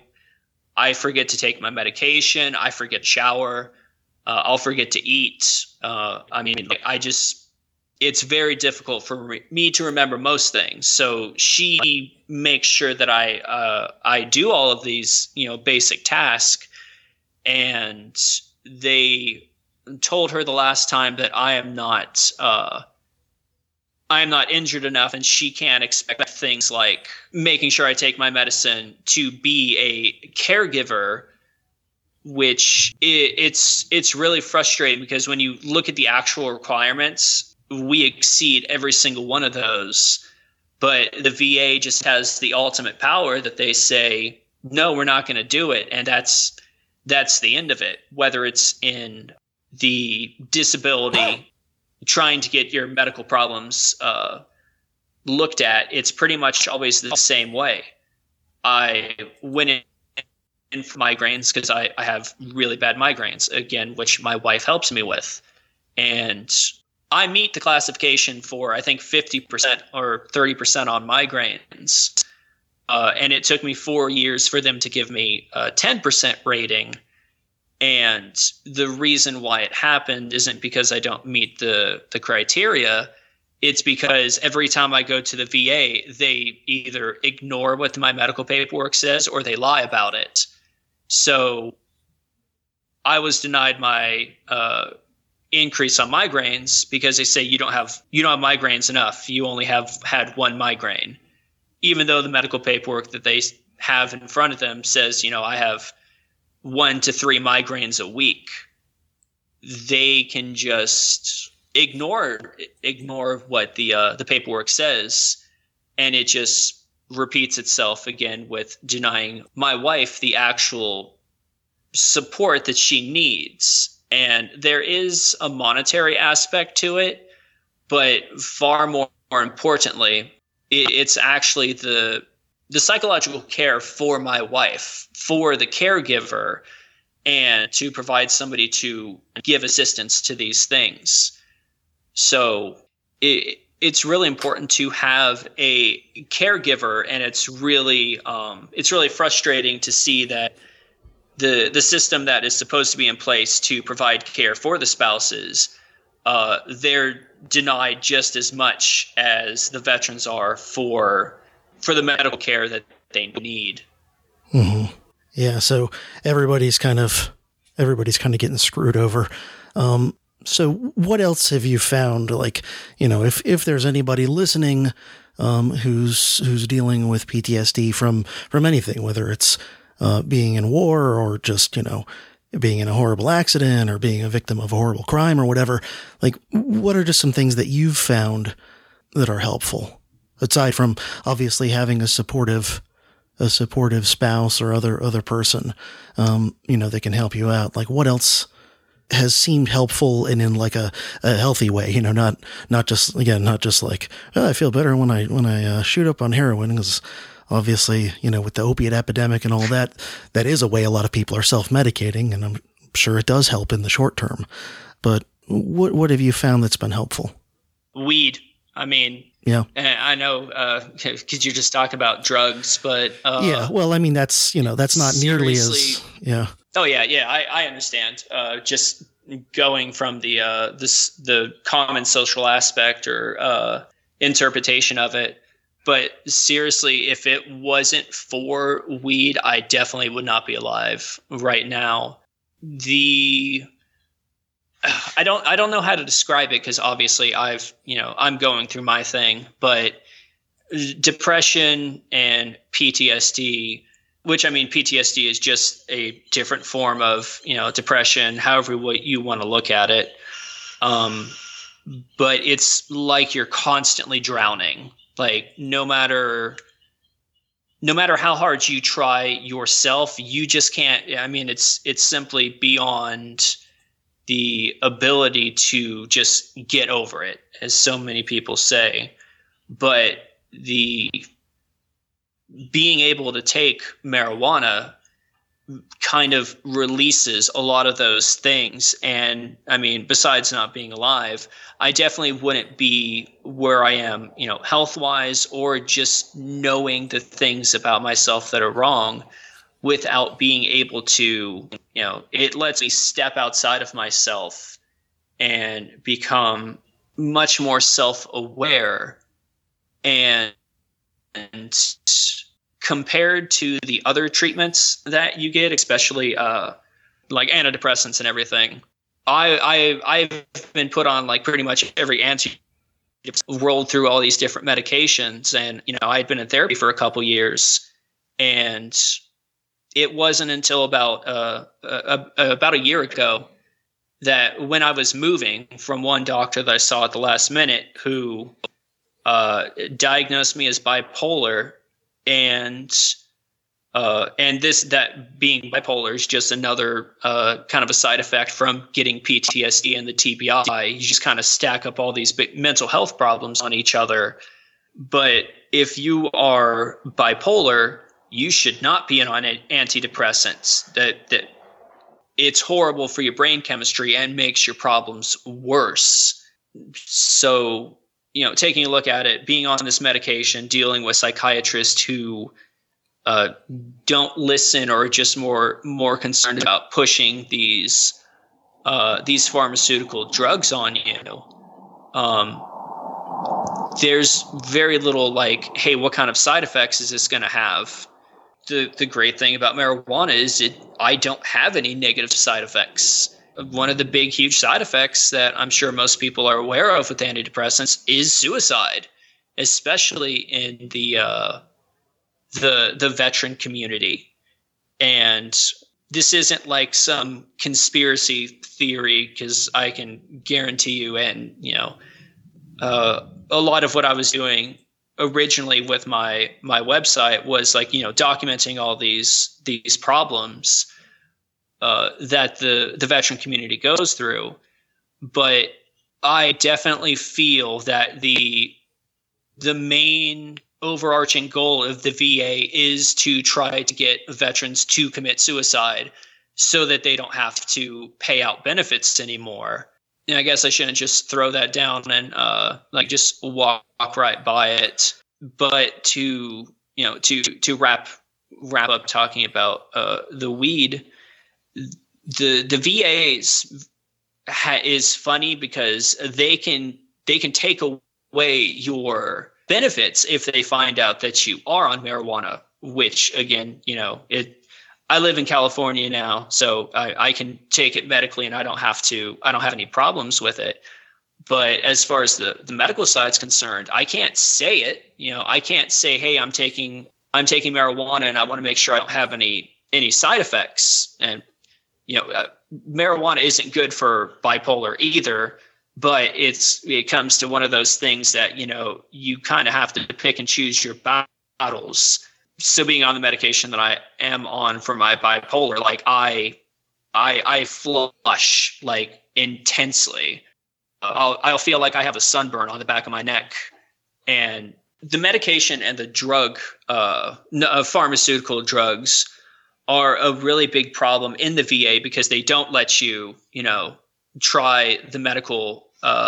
I forget to take my medication. I forget to shower. I'll forget to eat. It's very difficult for me to remember most things. So she makes sure that I do all of these, basic tasks. And they told her the last time that I am not injured enough, and she can't expect things like making sure I take my medicine to be a caregiver, which it's really frustrating, because when you look at the actual requirements, we exceed every single one of those. But the VA just has the ultimate power that they say, no, we're not going to do it. And that's the end of it. Whether it's in the disability, trying to get your medical problems looked at, it's pretty much always the same way. I went in for migraines because I have really bad migraines, again, which my wife helps me with. And I meet the classification for, I think, 50% or 30% on migraines. And it took me 4 years for them to give me a 10% rating. And the reason why it happened isn't because I don't meet the criteria. it's because every time I go to the VA, they either ignore what my medical paperwork says or they lie about it. So I was denied my increase on migraines because they say you don't have migraines enough. You only have had one migraine, even though the medical paperwork that they have in front of them says, I have 1 to 3 migraines a week. They can just ignore what the paperwork says, and it just repeats itself again with denying my wife the actual support that she needs. And there is a monetary aspect to it, but far more importantly, it's actually the psychological care for my wife, for the caregiver, and to provide somebody to give assistance to these things. So it's really important to have a caregiver, and it's really frustrating to see that the system that is supposed to be in place to provide care for the spouses, they're denied just as much as the veterans are for the medical care that they need. Mm-hmm. Yeah, so everybody's kind of getting screwed over. So what else have you found? Like, if there's anybody listening who's dealing with PTSD from anything, whether it's being in war or just, being in a horrible accident or being a victim of a horrible crime or whatever, like, what are just some things that you've found that are helpful, aside from obviously having a supportive spouse or other person, that can help you out? Like, what else has seemed helpful and in like a healthy way, not just like, oh, I feel better when I shoot up on heroin, because obviously, with the opiate epidemic and all that is a way a lot of people are self-medicating, and I'm sure it does help in the short term. But what have you found that's been helpful? Weed. I mean, yeah, I know, because you're just talking about drugs, but yeah. Well, I mean, that's not nearly as, yeah. Oh yeah, I understand. Just going from the common social aspect or interpretation of it. But seriously, if it wasn't for weed, I definitely would not be alive right now. I don't know how to describe it, because obviously I'm going through my thing, but depression and PTSD, which, I mean, PTSD is just a different form of, depression, however you want to look at it. But it's like you're constantly drowning. Like, no matter how hard you try yourself, you just can't. I mean, it's simply beyond the ability to just get over it, as so many people say. But the being able to take marijuana kind of releases a lot of those things. And I mean, besides not being alive, I definitely wouldn't be where I am, health-wise, or just knowing the things about myself that are wrong, without being able to, it lets me step outside of myself and become much more self-aware. And compared to the other treatments that you get, especially like antidepressants and everything, I've been put on like pretty much every rolled through all these different medications, and I had been in therapy for a couple years, and it wasn't until about a year ago that, when I was moving from one doctor that I saw at the last minute, who diagnosed me as bipolar, and that being bipolar is just another kind of a side effect from getting PTSD and the TBI. You just kind of stack up all these big mental health problems on each other. But if you are bipolar, you should not be on antidepressants. That it's horrible for your brain chemistry and makes your problems worse. So, taking a look at it, being on this medication, dealing with psychiatrists who don't listen, or are just more concerned about pushing these pharmaceutical drugs on you. there's very little like, hey, what kind of side effects is this going to have? The great thing about marijuana is I don't have any negative side effects. One of the big, huge side effects that I'm sure most people are aware of with antidepressants is suicide, especially in the veteran community. And this isn't like some conspiracy theory, because I can guarantee you, and a lot of what I was doing originally with my website was like, documenting all these problems that the veteran community goes through. But I definitely feel that the main overarching goal of the VA is to try to get veterans to commit suicide so that they don't have to pay out benefits anymore. And I guess I shouldn't just throw that down and just walk right by it. But to wrap up talking about the weed, the VAs is funny because they can take away your benefits if they find out that you are on marijuana, which again, I live in California now, so I can take it medically and I don't have any problems with it. But as far as the medical side is concerned, I can't say it. I can't say, hey, I'm taking marijuana and I want to make sure I don't have any side effects. And marijuana isn't good for bipolar either, but it comes to one of those things that you kind of have to pick and choose your battles. So being on the medication that I am on for my bipolar, like I flush like intensely. I'll feel like I have a sunburn on the back of my neck. And the medication and the drug, pharmaceutical drugs, are a really big problem in the VA because they don't let you, try the medical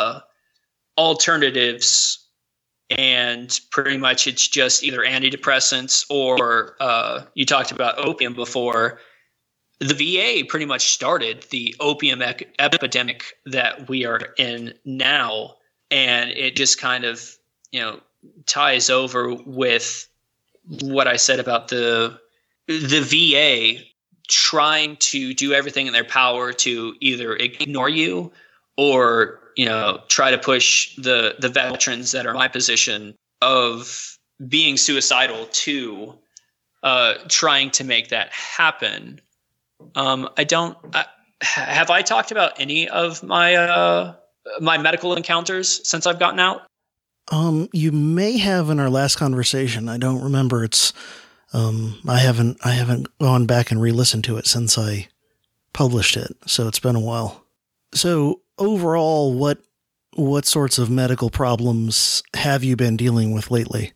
alternatives. And pretty much it's just either antidepressants or you talked about opium before. The VA pretty much started the opium epidemic that we are in now. And it just kind of, ties over with what I said about the VA trying to do everything in their power to either ignore you or try to push the veterans that are in my position of being suicidal to trying to make that happen. Have I talked about any of my my medical encounters since I've gotten out? You may have in our last conversation. I don't remember. It's I haven't gone back and re-listened to it since I published it, so it's been a while. So overall, what sorts of medical problems have you been dealing with lately?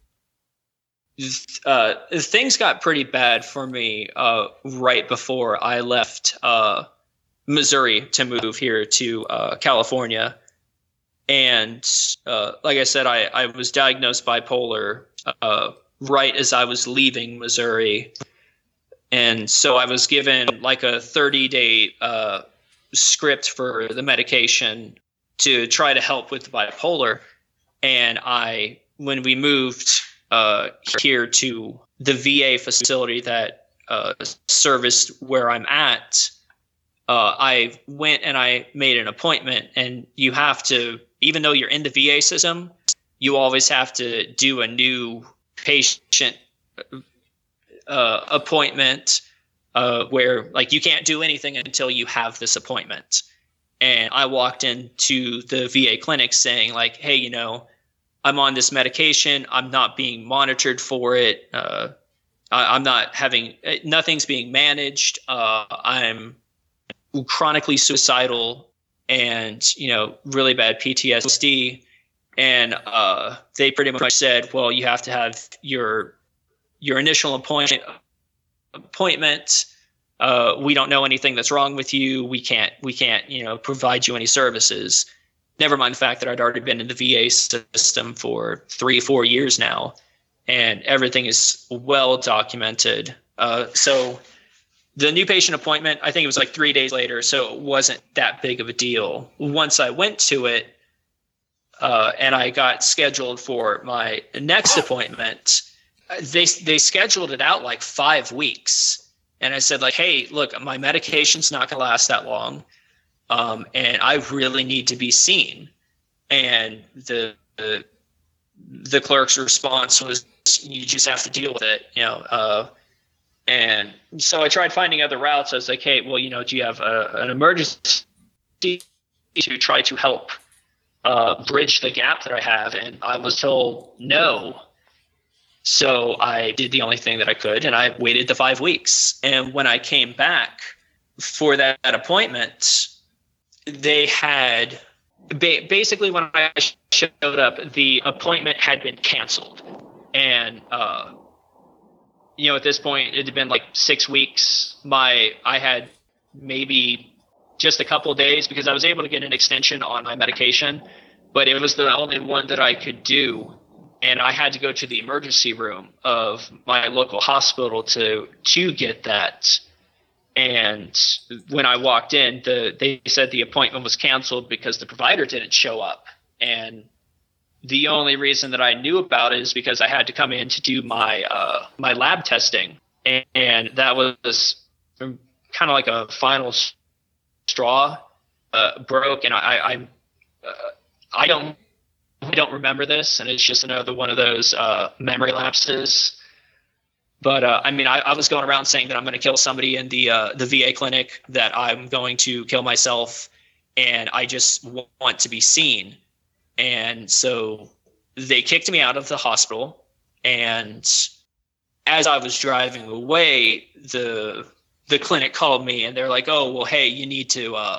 Things got pretty bad for me right before I left Missouri to move here to California. And like I said, I was diagnosed bipolar right as I was leaving Missouri. And so I was given like a 30-day script for the medication to try to help with the bipolar. And when we moved here to the VA facility that serviced where I'm at, I went and I made an appointment. And you have to, even though you're in the VA system, you always have to do a new patient appointment where like you can't do anything until you have this appointment. And I walked into the VA clinic saying like, hey, I'm on this medication. I'm not being monitored for it. I'm not having, nothing's being managed. I'm chronically suicidal and, really bad PTSD. And they pretty much said, well, you have to have your initial appointment. We don't know anything that's wrong with you. We can't, provide you any services. Never mind the fact that I'd already been in the VA system for 3-4 years now, and everything is well documented. So the new patient appointment, I think it was like 3 days later, so it wasn't that big of a deal. Once I went to it, and I got scheduled for my next appointment. They scheduled it out like 5 weeks. And I said, like, hey, look, my medication's not going to last that long. And I really need to be seen. And the clerk's response was, you just have to deal with it, and so I tried finding other routes. I was like, hey, well, do you have an emergency to try to help bridge the gap that I have? And I was told no. So I did the only thing that I could, and I waited the 5 weeks. And when I came back for that appointment, they had basically, when I showed up, the appointment had been canceled. And, at this point, it had been like 6 weeks. I had maybe just a couple of days because I was able to get an extension on my medication, but it was the only one that I could do. And I had to go to the emergency room of my local hospital to get that. And when I walked in, they said the appointment was canceled because the provider didn't show up. And the only reason that I knew about it is because I had to come in to do my lab testing. And that was kind of like a final straw broke. And I don't remember this, and it's just another one of those memory lapses. But I was going around saying that I'm going to kill somebody in the VA clinic, that I'm going to kill myself, and I just want to be seen. And so they kicked me out of the hospital. And as I was driving away, the clinic called me, and they're like, "Oh, well, hey, you need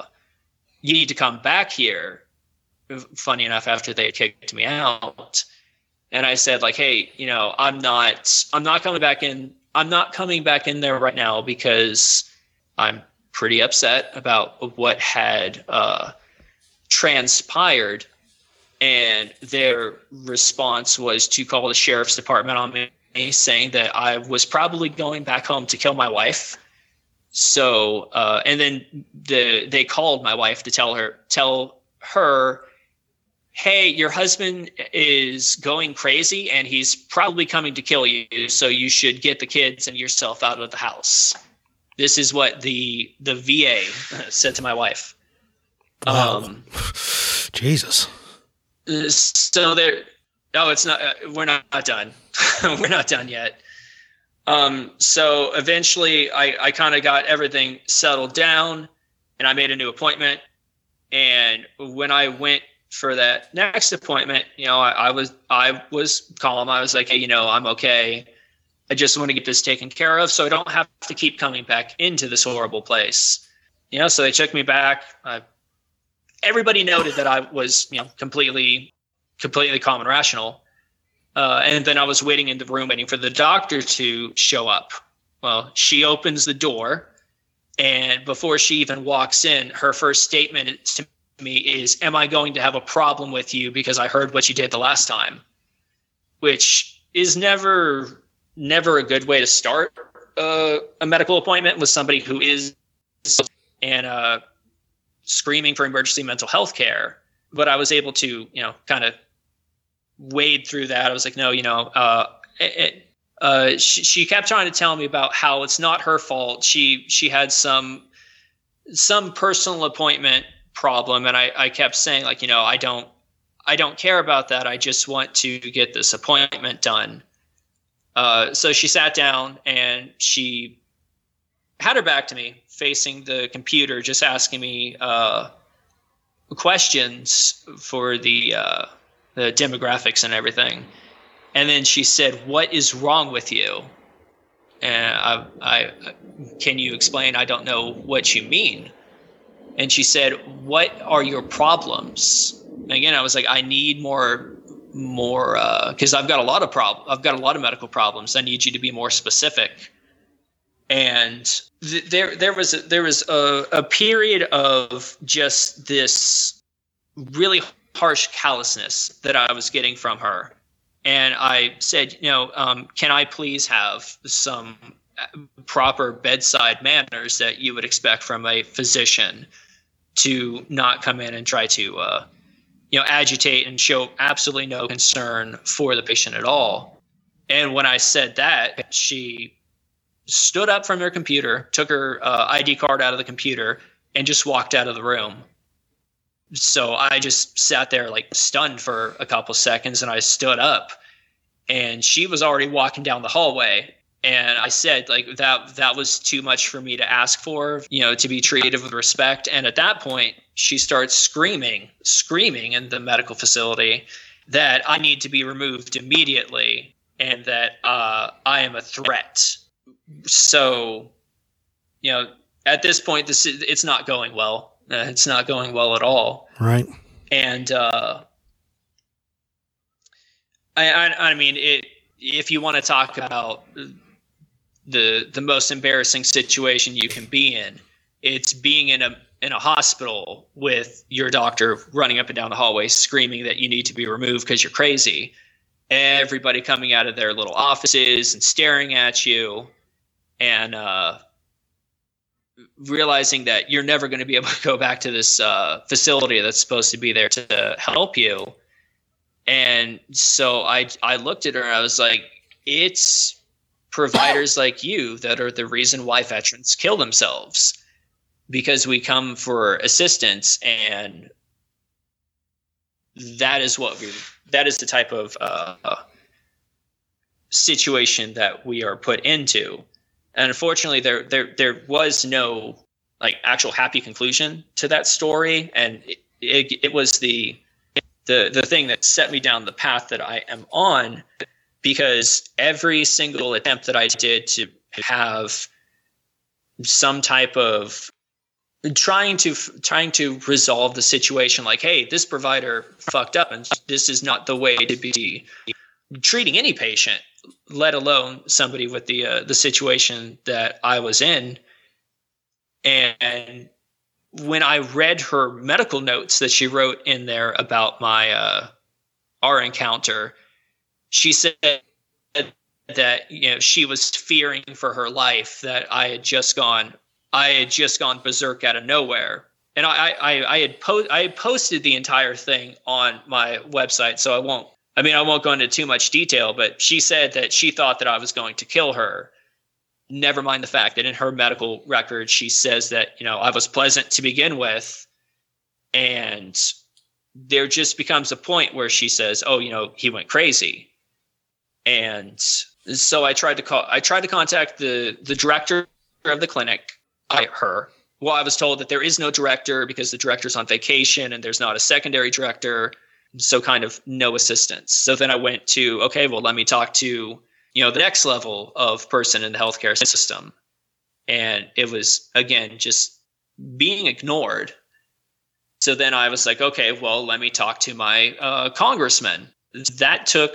to come back here." Funny enough, after they had kicked me out. And I said, like, hey, I'm not coming back in. I'm not coming back in there right now because I'm pretty upset about what had transpired. And their response was to call the sheriff's department on me, saying that I was probably going back home to kill my wife. So, and then they called my wife to tell her, hey, your husband is going crazy and he's probably coming to kill you, so you should get the kids and yourself out of the house. This is what the VA said to my wife. Wow. Jesus. So it's not. We're not done. We're not done yet. So eventually, I kind of got everything settled down, and I made a new appointment. And when I went for that next appointment, I was calm. I was like, hey, I'm okay. I just want to get this taken care of so I don't have to keep coming back into this horrible place. So they took me back. Everybody noted that I was, completely calm and rational. And then I was waiting in the room waiting for the doctor to show up. Well, she opens the door, and before she even walks in, her first statement to me is, am I going to have a problem with you because I heard what you did the last time? Which is never a good way to start a medical appointment with somebody who is and screaming for emergency mental health care. But I was able to, kind of wade through that. I was like, no, she kept trying to tell me about how it's not her fault. She had some personal appointment problem, and I kept saying, like, I don't care about that. I just want to get this appointment done. So she sat down and she had her back to me, facing the computer, just asking me questions for the demographics and everything. And then she said, "What is wrong with you?" And I can you explain? I don't know what you mean. And she said, "What are your problems?" And again, I was like, I need more, because I've got a lot of medical problems. I need you to be more specific. And there was a period of just this really harsh callousness that I was getting from her. And I said, can I please have some proper bedside manners that you would expect from a physician, to not come in and try to agitate and show absolutely no concern for the patient at all. And when I said that, she stood up from her computer, took her ID card out of the computer, and just walked out of the room. So I just sat there like stunned for a couple seconds, and I stood up, and she was already walking down the hallway. And I said, like, that was too much for me to ask for, to be treated with respect. And at that point, she starts screaming in the medical facility that I need to be removed immediately and that I am a threat. So, at this point, it's not going well. It's not going well at all. Right. And I mean, if you want to talk about the most embarrassing situation you can be in, it's being in a hospital with your doctor running up and down the hallway screaming that you need to be removed because you're crazy. Everybody coming out of their little offices and staring at you, and realizing that you're never going to be able to go back to this facility that's supposed to be there to help you. And so I looked at her and I was like, it's providers like you that are the reason why veterans kill themselves, because we come for assistance, and that is the type of situation that we are put into. And unfortunately, there was no like actual happy conclusion to that story, and it was the thing that set me down the path that I am on, because every single attempt that I did to have some type of trying to resolve the situation, like, hey, this provider fucked up, and this is not the way to be treating any patient, let alone somebody with the situation that I was in. And when I read her medical notes that she wrote in there about our encounter, she said that she was fearing for her life, that I had just gone berserk out of nowhere. And I had posted the entire thing on my website, so I won't go into too much detail, but she said that she thought that I was going to kill her. Never mind the fact that in her medical record, she says that, I was pleasant to begin with. And there just becomes a point where she says, oh, he went crazy. And so I tried to contact the director of the clinic, her. Well, I was told that there is no director because the director's on vacation and there's not a secondary director. So kind of no assistance. So then I went to, okay, well, let me talk to, the next level of person in the healthcare system. And it was, again, just being ignored. So then I was like, okay, well, let me talk to my congressman. That took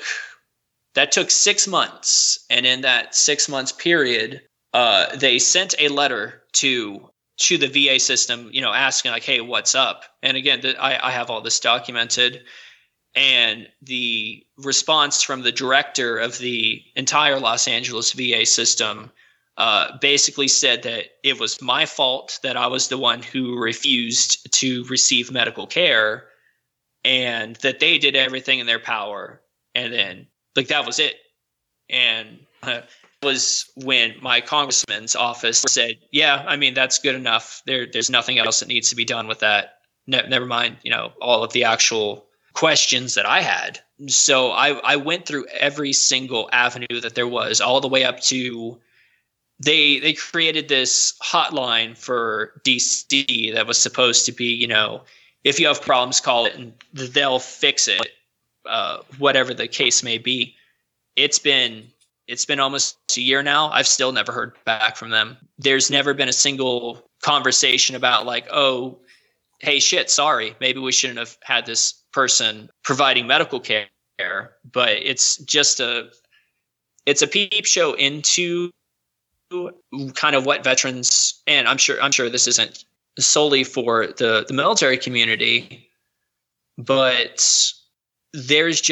6 months. And in that 6 months period, they sent a letter to the VA system, asking like, hey, what's up? And again, I have all this documented. And the response from the director of the entire Los Angeles VA system basically said that it was my fault that I was the one who refused to receive medical care, and that they did everything in their power. And then, that was it. And was when my congressman's office said, yeah, that's good enough. There's nothing else that needs to be done with that. Never mind, all of the actual questions that I had. So I went through every single avenue that there was, all the way up to they created this hotline for DC that was supposed to be, if you have problems, call it and they'll fix it, whatever the case may be. It's been almost a year now. I've still never heard back from them. There's never been a single conversation about like, oh, hey, shit, sorry, maybe we shouldn't have had this person providing medical care. But it's just a peep show into kind of what veterans, and I'm sure this isn't solely for the military community, but there's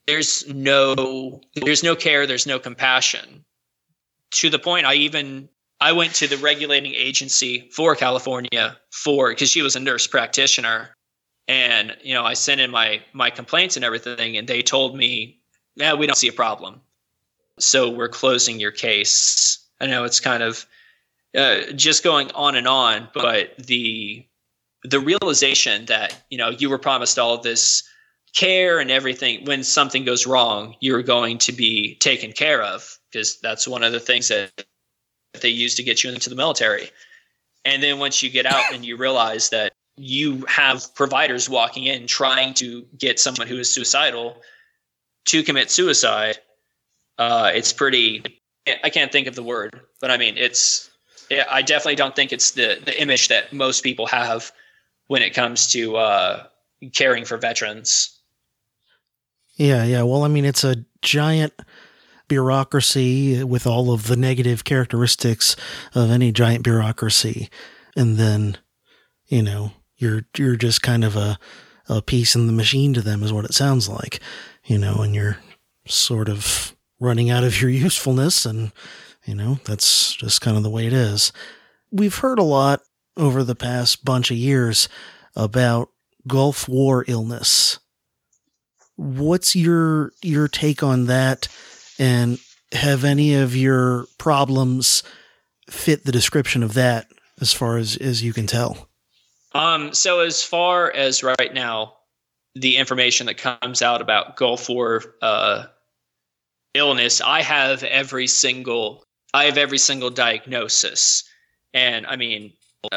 no care, there's no compassion, to the point I went to the regulating agency for California because she was a nurse practitioner, And, I sent in my complaints and everything, and they told me, yeah, we don't see a problem. So we're closing your case. I know it's kind of just going on, but the realization that, you were promised all of this care and everything, when something goes wrong, you're going to be taken care of, because that's one of the things that they use to get you into the military. And then once you get out and you realize that you have providers walking in trying to get someone who is suicidal to commit suicide, it's pretty, I can't think of the word, but I mean, I definitely don't think it's the image that most people have when it comes to caring for veterans. Yeah. Well, I mean, it's a giant bureaucracy with all of the negative characteristics of any giant bureaucracy. And then, you're just kind of a piece in the machine to them is what it sounds like, and you're sort of running out of your usefulness, and, that's just kind of the way it is. We've heard a lot over the past bunch of years about Gulf War illness. What's your take on that? And have any of your problems fit the description of that as far as you can tell? So as far as right now, the information that comes out about Gulf War illness, I have every single diagnosis. And I mean,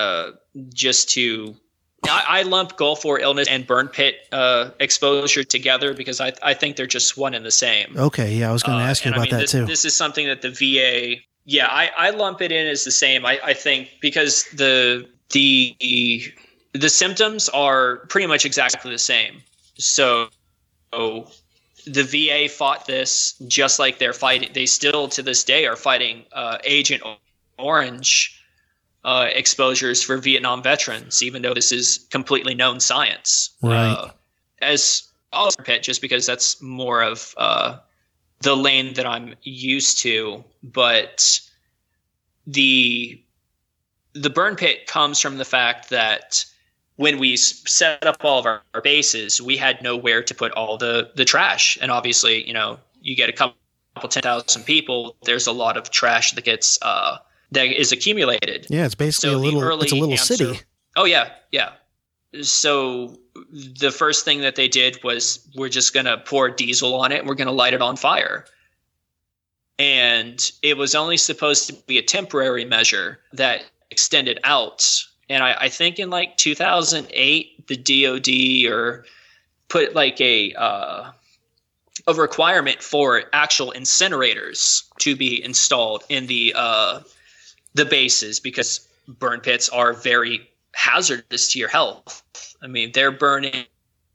I lump Gulf War illness and burn pit exposure together because I think they're just one and the same. Okay, yeah, I was going to ask you about that too. This is something that the VA, I lump it in as the same. I think because the symptoms are pretty much exactly the same. So the VA fought this just like they're fighting. They still to this day are fighting Agent Orange exposures for Vietnam veterans, even though this is completely known science. Right. As also pit, just because that's more of the lane that I'm used to. But the burn pit comes from the fact that when we set up all of our bases, we had nowhere to put all the trash. And obviously, you get a couple 10,000 people, there's a lot of trash that gets that is accumulated. Yeah, it's basically a little city. Oh yeah. So the first thing that they did was, we're just going to pour diesel on it and we're going to light it on fire. And it was only supposed to be a temporary measure that extended out. And I think in like 2008, the DOD put like a requirement for actual incinerators to be installed in the bases, because burn pits are very hazardous to your health. I mean, they're burning,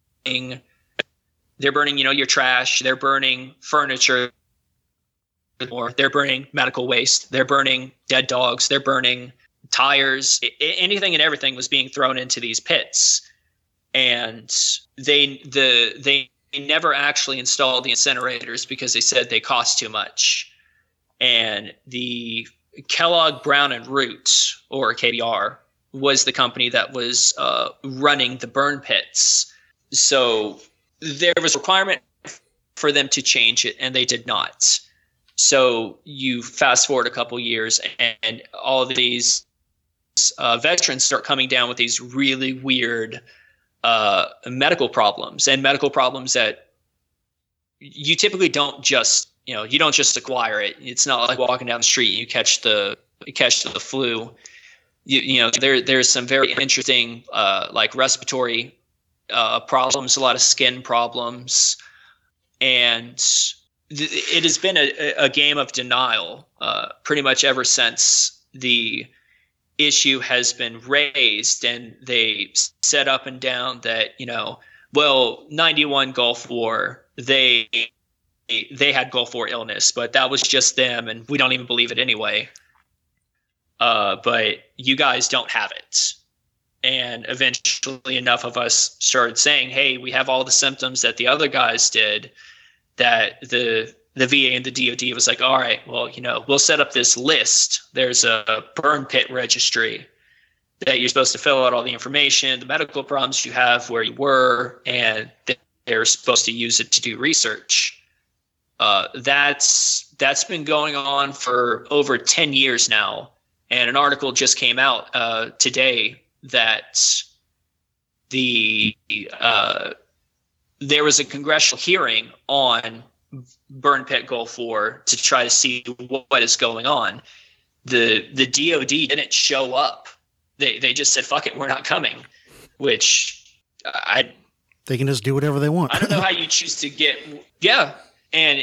your trash, they're burning furniture, or they're burning medical waste, they're burning dead dogs, they're burning tires, anything and everything was being thrown into these pits. And they never actually installed the incinerators because they said they cost too much. And the Kellogg Brown and Root, or KBR, was the company that was running the burn pits. So there was a requirement for them to change it, and they did not. So you fast forward a couple years, and all of these veterans start coming down with these really weird medical problems, and medical problems that you typically don't just, you don't just acquire it. It's not like walking down the street and you catch the flu. There's some very interesting like respiratory problems, a lot of skin problems, and it has been a game of denial pretty much ever since the issue has been raised. And they said up and down that, 91 Gulf War, they had Gulf War illness, but that was just them, and we don't even believe it anyway. But you guys don't have it. And eventually enough of us started saying, hey, we have all the symptoms that the other guys did, that the VA and the DOD was like, all right, well, we'll set up this list. There's a burn pit registry. that you're supposed to fill out all the information, the medical problems you have, where you were, and they're supposed to use it to do research. That's been going on for over 10 years now. And an article just came out today that there was a congressional hearing on burn pit Gulf War to try to see what is going on. The DOD didn't show up. They just said, fuck it, we're not coming, which they can just do whatever they want. I don't know how you choose to get, yeah. And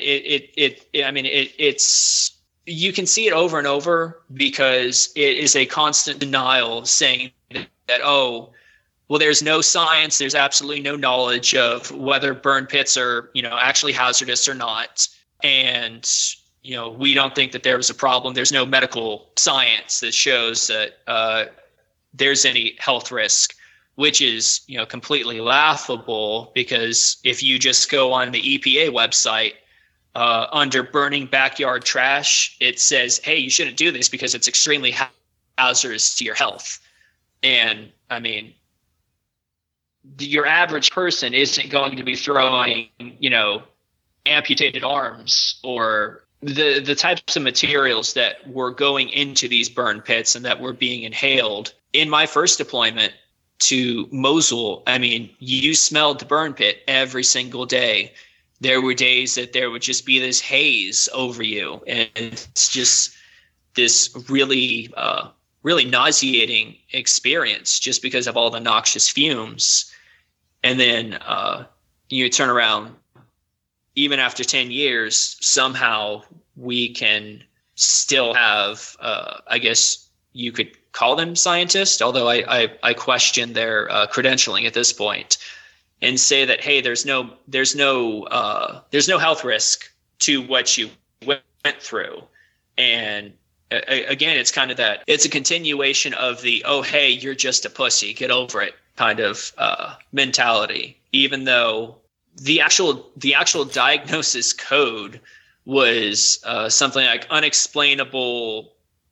it's, you can see it over and over because it is a constant denial saying that, oh, well, there's no science. There's absolutely no knowledge of whether burn pits are, actually hazardous or not. And, we don't think that there was a problem. There's no medical science that shows that there's any health risk, which is, completely laughable, because if you just go on the EPA website, under burning backyard trash, it says, hey, you shouldn't do this because it's extremely hazardous to your health. And I mean, your average person isn't going to be throwing, amputated arms or the types of materials that were going into these burn pits and that were being inhaled. In my first deployment to Mosul, I mean, you smelled the burn pit every single day. There were days that there would just be this haze over you. And it's just this really, really nauseating experience just because of all the noxious fumes. And then you turn around, even after 10 years, somehow we can still have, I guess you could call them scientists, although I question their credentialing at this point, and say that, hey, there's no health risk to what you went through. And again, it's kind of that, it's a continuation of the, oh, hey, you're just a pussy, get over it kind of mentality, even though the actual diagnosis code was something like unexplainable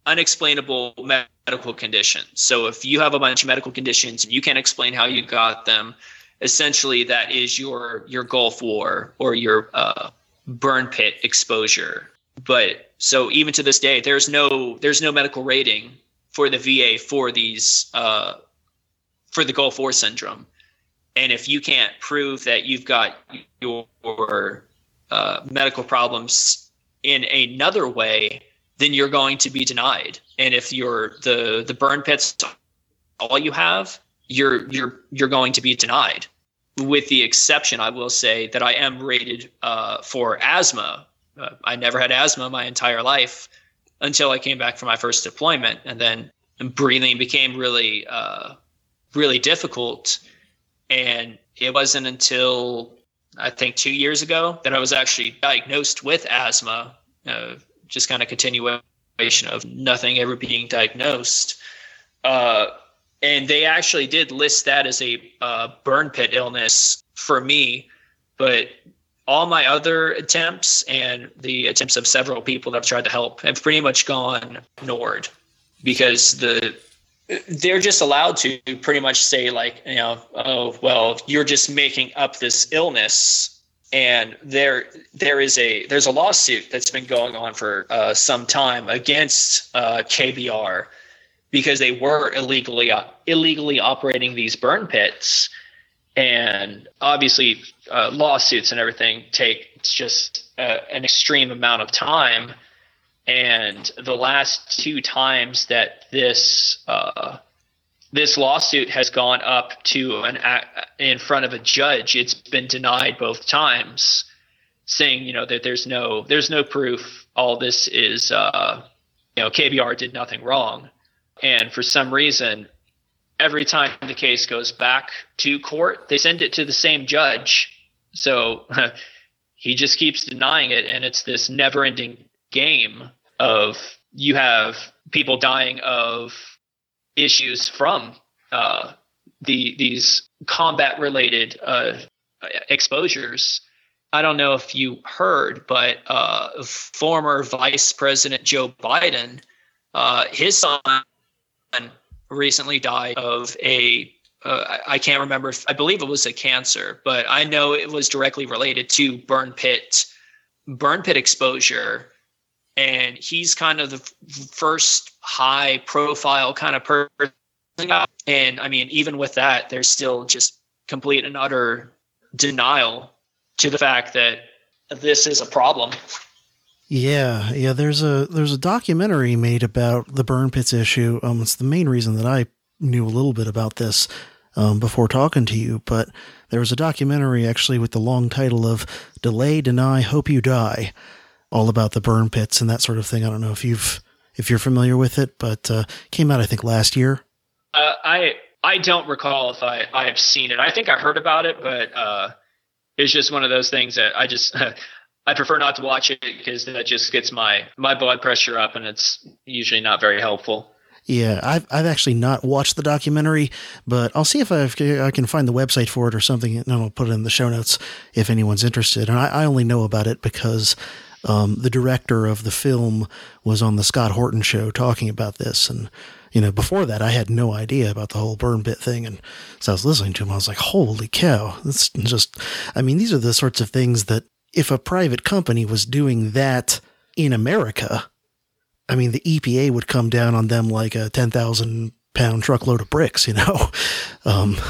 medical conditions. So if you have a bunch of medical conditions and you can't explain how you got them, essentially that is your Gulf War or your burn pit exposure. But so even to this day, there's no medical rating for the VA for these for the Gulf War syndrome. And if you can't prove that you've got your medical problems in another way, then you're going to be denied. And if you're the burn pits all you have, you're going to be denied. With the exception, I will say, that I am rated for asthma. I never had asthma my entire life until I came back from my first deployment, and then breathing became really really difficult. And it wasn't until I think 2 years ago that I was actually diagnosed with asthma, just kind of continuation of nothing ever being diagnosed. And they actually did list that as a burn pit illness for me. But all my other attempts and the attempts of several people that I've tried to help have pretty much gone ignored, because they're just allowed to pretty much say, like, oh, well, you're just making up this illness. And there's a lawsuit that's been going on for some time against KBR, because they were illegally operating these burn pits. And obviously lawsuits and everything take just an extreme amount of time. And the last two times that this lawsuit has gone up to in front of a judge, it's been denied both times, saying, that there's no proof. All this is, KBR did nothing wrong. And for some reason, every time the case goes back to court, they send it to the same judge. So he just keeps denying it. And it's this never-ending game of, you have people dying of issues from these combat-related exposures. I don't know if you heard, but former Vice President Joe Biden, his son recently died of I can't remember I believe it was a cancer, but I know it was directly related to burn pit exposure. And he's kind of the first high profile kind of person. And I mean, even with that, there's still just complete and utter denial to the fact that this is a problem. Yeah. There's a documentary made about the burn pits issue. It's the main reason that I knew a little bit about this before talking to you. But there was a documentary actually with the long title of "Delay, Deny, Hope You Die," all about the burn pits and that sort of thing. I don't know if you're familiar with it, but came out I think last year. I don't recall if I have seen it. I think I heard about it, but it's just one of those things that I just I prefer not to watch it because that just gets my blood pressure up, and it's usually not very helpful. Yeah, I've actually not watched the documentary, but I'll see if I can find the website for it or something, and I'll put it in the show notes if anyone's interested. And I only know about it because the director of the film was on the Scott Horton show talking about this. And, before that, I had no idea about the whole burn pit thing. And so I was listening to him. I was like, holy cow. It's just, these are the sorts of things that if a private company was doing that in America, the EPA would come down on them like a 10,000 pound truckload of bricks, that's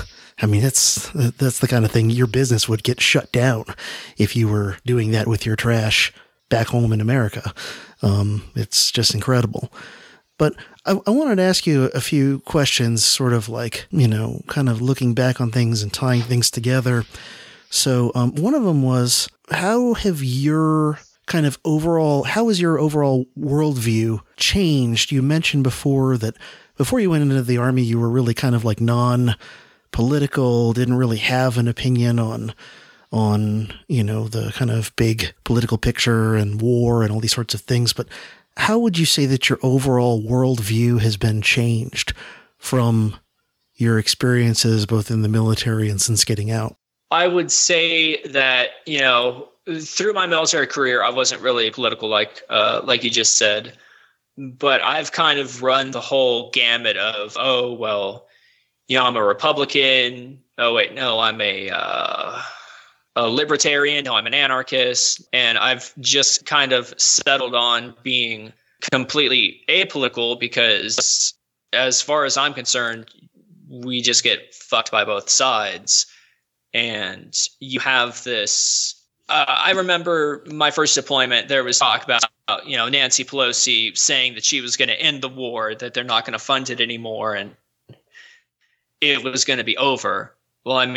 the kind of thing your business would get shut down if you were doing that with your trash back home in America. It's just incredible. But I wanted to ask you a few questions, sort of like, kind of looking back on things and tying things together. So one of them was, how has your overall worldview changed? You mentioned before that before you went into the Army, you were really kind of like non-political, didn't really have an opinion on the kind of big political picture and war and all these sorts of things. But how would you say that your overall worldview has been changed from your experiences both in the military and since getting out? I would say that, through my military career, I wasn't really political like you just said, but I've kind of run the whole gamut of, I'm a Republican. Oh, wait, no, I'm a libertarian. No, I'm an anarchist. And I've just kind of settled on being completely apolitical because as far as I'm concerned, we just get fucked by both sides. And you have this, I remember my first deployment, there was talk about, Nancy Pelosi saying that she was going to end the war, that they're not going to fund it anymore, and it was going to be over. Well, I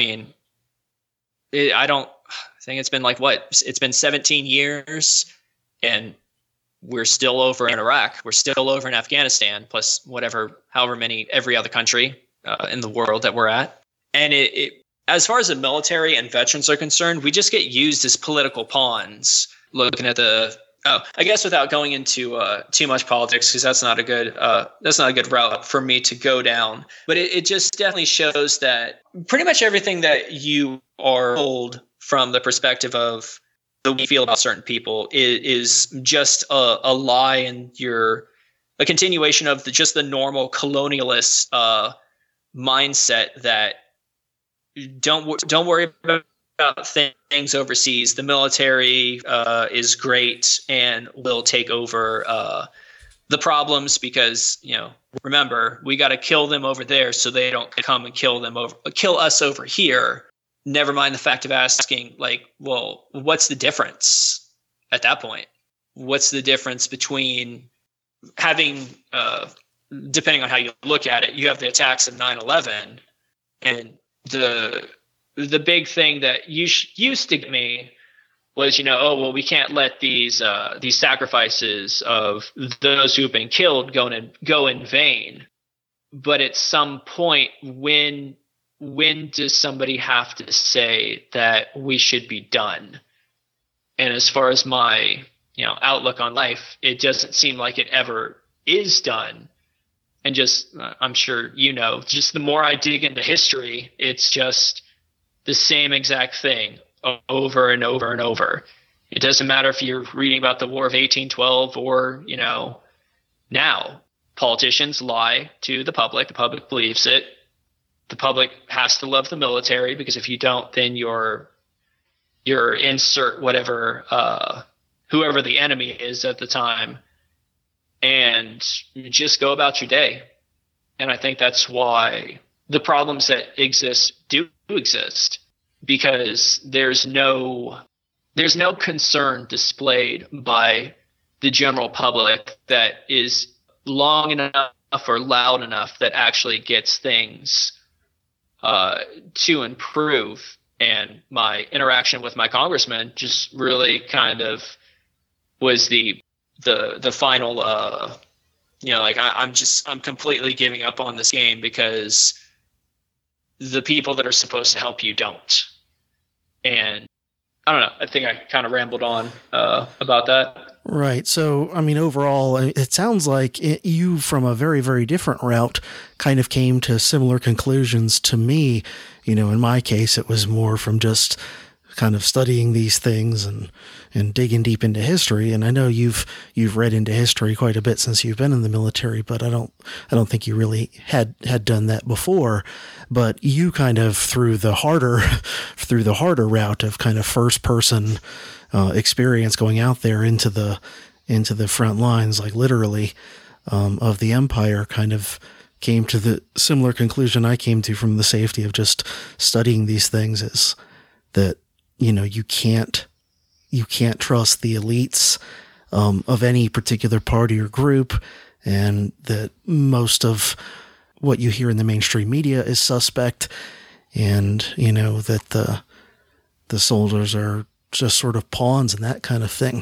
think it's been it's been 17 years, and we're still over in Iraq. We're still over in Afghanistan, plus however many, every other country in the world that we're at. And as far as the military and veterans are concerned, we just get used as political pawns. Looking at I guess without going into too much politics, because that's not a good route for me to go down. But it just definitely shows that pretty much everything that you are told from the perspective of the way you feel about certain people is just a lie, and you're a continuation of the normal colonialist mindset that don't worry about things overseas. The military is great and will take over the problems because, remember, we got to kill them over there so they don't come and kill us over here. Never mind the fact of asking, what's the difference at that point? What's the difference between having, depending on how you look at it, you have the attacks of 9/11, and the big thing that used to get me was, we can't let these sacrifices of those who've been killed go in vain. But at some point, when does somebody have to say that we should be done? And as far as my outlook on life, it doesn't seem like it ever is done. And just I'm sure just the more I dig into history, it's just the same exact thing over and over and over. It doesn't matter if you're reading about the War of 1812 or, now. politicians lie to the public. The public believes it. The public has to love the military, because if you don't, then you're insert whatever whoever the enemy is at the time, and you just go about your day. And I think that's why the problems that exist do exist, because there's no concern displayed by the general public that is long enough or loud enough that actually gets things to improve. And my interaction with my congressman just really kind of was the final, I'm completely giving up on this game because the people that are supposed to help you don't. And I don't know. I think I kind of rambled on about that. Right. So, I mean, overall, it sounds like you, from a very, very different route, kind of came to similar conclusions to me. In my case, it was more from just kind of studying these things and digging deep into history. And I know you've read into history quite a bit since you've been in the military, but I don't think you really had done that before. But you kind of through the harder route of kind of first person experience, going out there into the front lines, like literally, of the empire, kind of came to the similar conclusion I came to from the safety of just studying these things, is that, you can't trust the elites of any particular party or group, and that most of what you hear in the mainstream media is suspect, and, that the soldiers are just sort of pawns and that kind of thing.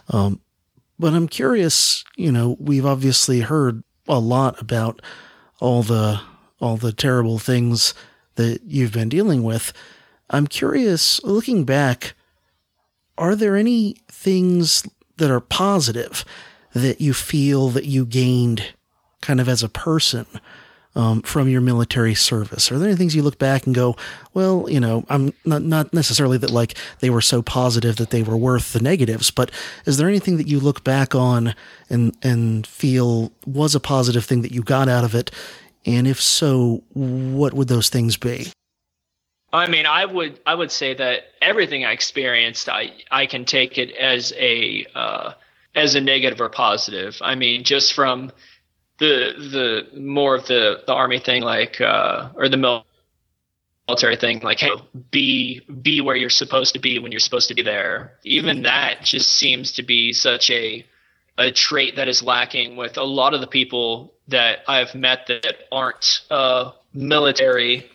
But I'm curious, we've obviously heard a lot about all the terrible things that you've been dealing with. I'm curious, looking back, are there any things that are positive that you feel that you gained kind of as a person from your military service? Are there any things you look back and go, well, I'm not necessarily that like they were so positive that they were worth the negatives, but is there anything that you look back on and feel was a positive thing that you got out of it? And if so, what would those things be? I mean, I would say that everything I experienced, I can take it as a negative or positive. I mean, just from the more of the Army thing, like or the military thing, like, hey, be where you're supposed to be when you're supposed to be there. Even that just seems to be such a trait that is lacking with a lot of the people that I've met that aren't military.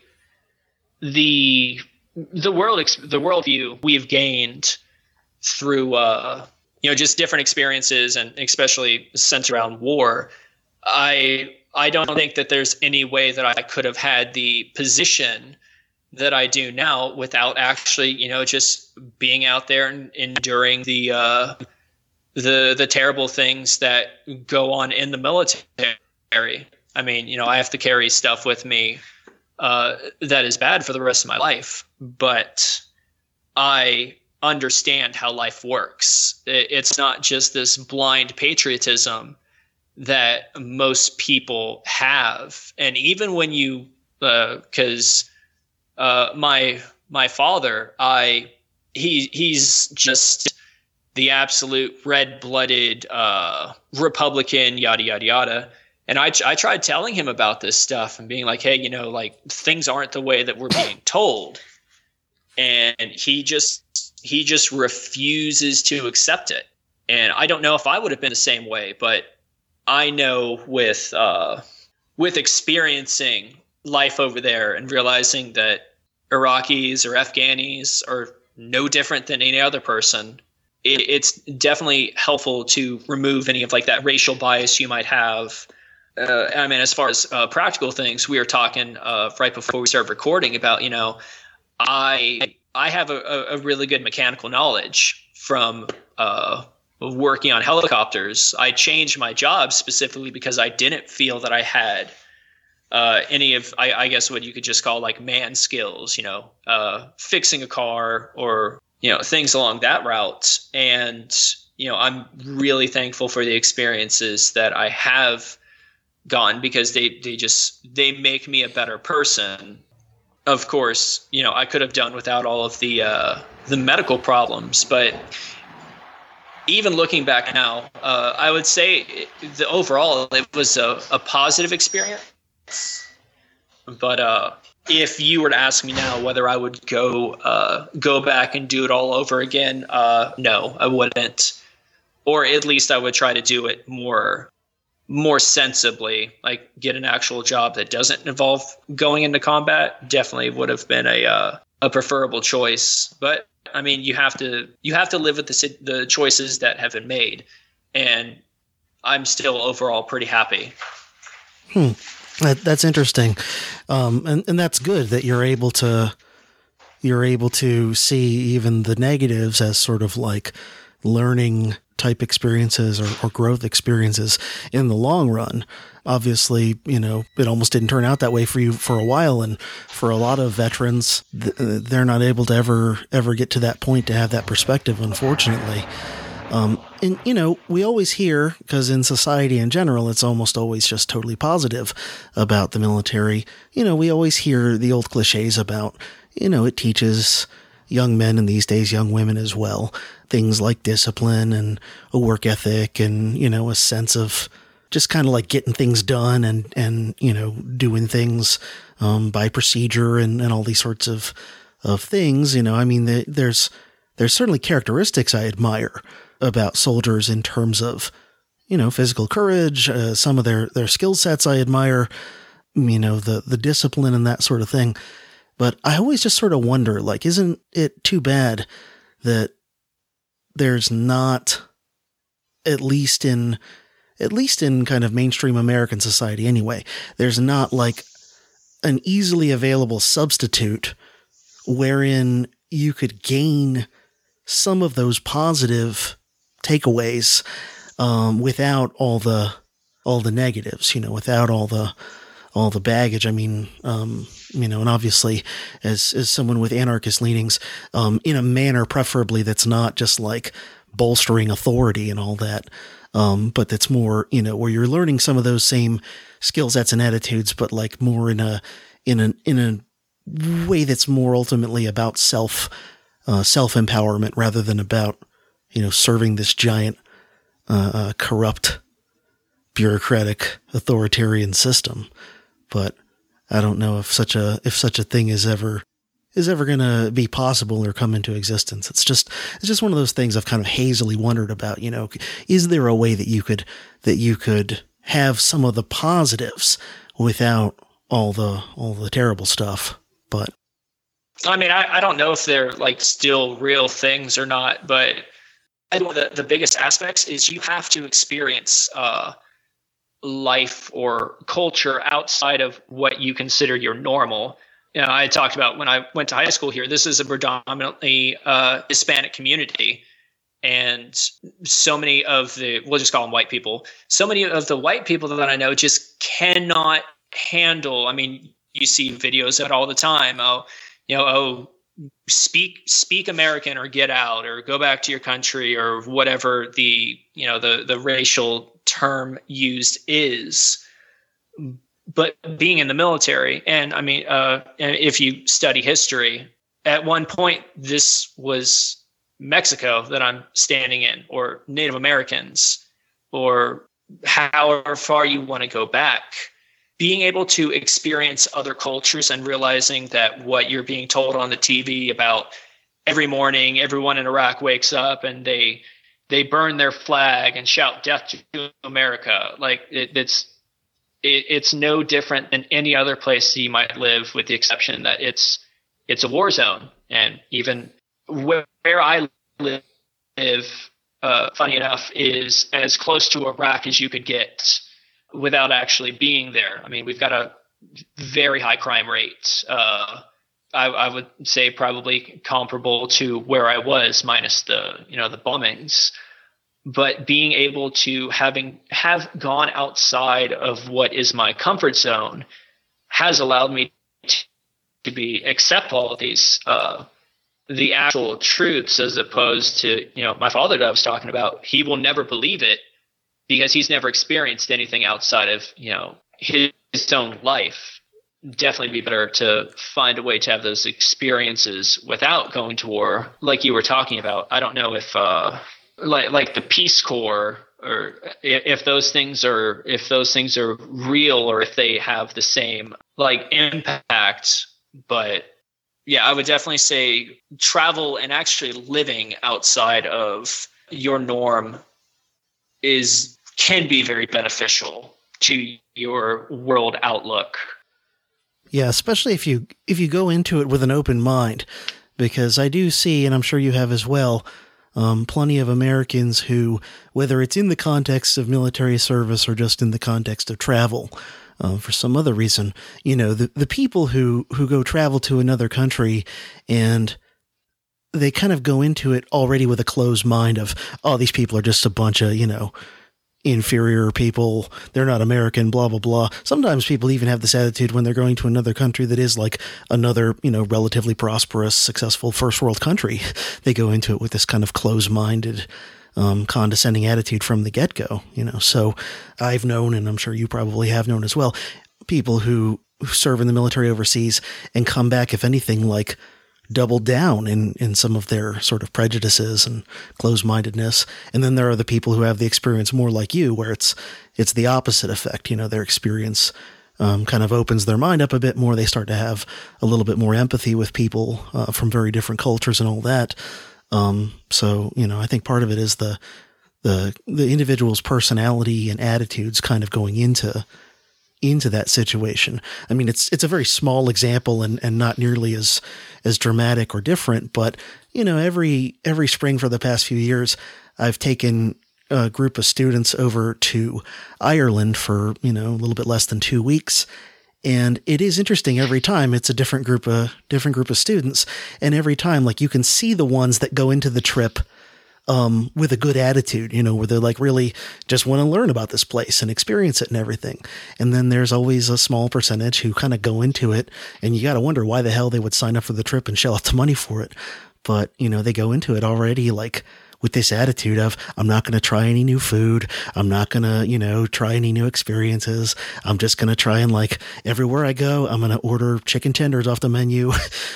The worldview we've gained through just different experiences, and especially centered around war. I don't think that there's any way that I could have had the position that I do now without actually just being out there and enduring the terrible things that go on in the military. I mean, I have to carry stuff with me that is bad for the rest of my life, but I understand how life works. It's not just this blind patriotism that most people have. And even when you, because my father, he's just the absolute red-blooded Republican, yada yada yada. And I tried telling him about this stuff and being like, hey, like things aren't the way that we're being told. And he just refuses to accept it. And I don't know if I would have been the same way, but I know with experiencing life over there and realizing that Iraqis or Afghanis are no different than any other person, it's definitely helpful to remove any of like that racial bias you might have. I mean, as far as practical things, we were talking right before we started recording about, I have a really good mechanical knowledge from working on helicopters. I changed my job specifically because I didn't feel that I had any of, I guess what you could just call like man skills, fixing a car or, things along that route. And, I'm really thankful for the experiences that I have gone, because they make me a better person. Of course, I could have done without all of the medical problems, but even looking back now, I would say overall it was a positive experience. But if you were to ask me now whether I would go back and do it all over again, no, I wouldn't. Or at least I would try to do it more sensibly, like get an actual job that doesn't involve going into combat. Definitely would have been a preferable choice. But I mean, you have to live with the choices that have been made, and I'm still overall pretty happy. That's interesting, and that's good that you're able to see even the negatives as sort of like learning type experiences or growth experiences in the long run. Obviously, it almost didn't turn out that way for you for a while. And for a lot of veterans, they're not able to ever get to that point to have that perspective, unfortunately. And, we always hear, because in society in general, it's almost always just totally positive about the military. We always hear the old cliches about, it teaches young men, and these days young women as well, things like discipline and a work ethic and, a sense of just kind of like getting things done and doing things by procedure and all these sorts of things. I mean, there's certainly characteristics I admire about soldiers in terms of, physical courage, some of their skill sets I admire, the discipline and that sort of thing. But I always just sort of wonder, like, isn't it too bad that there's not, at least in kind of mainstream American society anyway, there's not like an easily available substitute wherein you could gain some of those positive takeaways without all the negatives, without all the baggage. I mean, and obviously as someone with anarchist leanings, in a manner preferably that's not just like bolstering authority and all that, but that's more, where you're learning some of those same skill sets and attitudes, but like more in a way that's more ultimately about self-empowerment rather than about, serving this giant, corrupt, bureaucratic, authoritarian system. But I don't know if such a thing is ever going to be possible or come into existence. It's just one of those things I've kind of hazily wondered about, is there a way that you could have some of the positives without all the terrible stuff? But I mean, I don't know if they're like still real things or not, but I think the biggest aspects is you have to experience life or culture outside of what you consider your normal. I talked about when I went to high school here, this is a predominantly Hispanic community. And so many of we'll just call them white people, so many of the white people that I know just cannot handle. I mean, you see videos of it all the time. Speak American or get out or go back to your country or whatever the racial term used is. But being in the military, and I mean, and if you study history, at one point this was Mexico that I'm standing in, or Native Americans, or however far you want to go back. Being able to experience other cultures and realizing that what you're being told on the TV about every morning, everyone in Iraq wakes up and they burn their flag and shout death to America. Like it's no different than any other place you might live, with the exception that it's a war zone. And even where I live, funny enough, is as close to Iraq as you could get without actually being there. I mean, we've got a very high crime rate. I would say probably comparable to where I was, minus the bombings. But being able to have gone outside of what is my comfort zone has allowed me to accept all of these the actual truths, as opposed to my father that I was talking about. He will never believe it, because he's never experienced anything outside of, his own life. Definitely be better to find a way to have those experiences without going to war, like you were talking about. I don't know if like the Peace Corps, or if those things are real, or if they have the same impact. But yeah, I would definitely say travel and actually living outside of your norm can be very beneficial to your world outlook. Yeah, especially if you go into it with an open mind, because I do see, and I'm sure you have as well, plenty of Americans who, whether it's in the context of military service or just in the context of travel, for some other reason, the people who go travel to another country and they kind of go into it already with a closed mind of, oh, these people are just a bunch of, inferior people. They're not American, blah, blah, blah. Sometimes people even have this attitude when they're going to another country that is like another, relatively prosperous, successful first world country. They go into it with this kind of closed-minded, condescending attitude from the get-go, So I've known, and I'm sure you probably have known as well, people who serve in the military overseas and come back, if anything, like double down in some of their sort of prejudices and closed-mindedness. And then there are the people who have the experience more like you, where it's the opposite effect. Their experience kind of opens their mind up a bit more. They start to have a little bit more empathy with people from very different cultures and all that. So, I think part of it is the individual's personality and attitudes kind of going into that situation. I mean, it's a very small example and not nearly as dramatic or different, but every spring for the past few years, I've taken a group of students over to Ireland for, a little bit less than 2 weeks. And it is interesting every time. It's a different group of students. And every time, you can see the ones that go into the trip with a good attitude, where they're really just want to learn about this place and experience it and everything. And then there's always a small percentage who kind of go into it, and you got to wonder why the hell they would sign up for the trip and shell out the money for it. But, they go into it already with this attitude of, I'm not going to try any new food. I'm not going to, try any new experiences. I'm just going to try and everywhere I go, I'm going to order chicken tenders off the menu.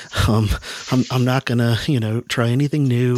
I'm not going to, try anything new.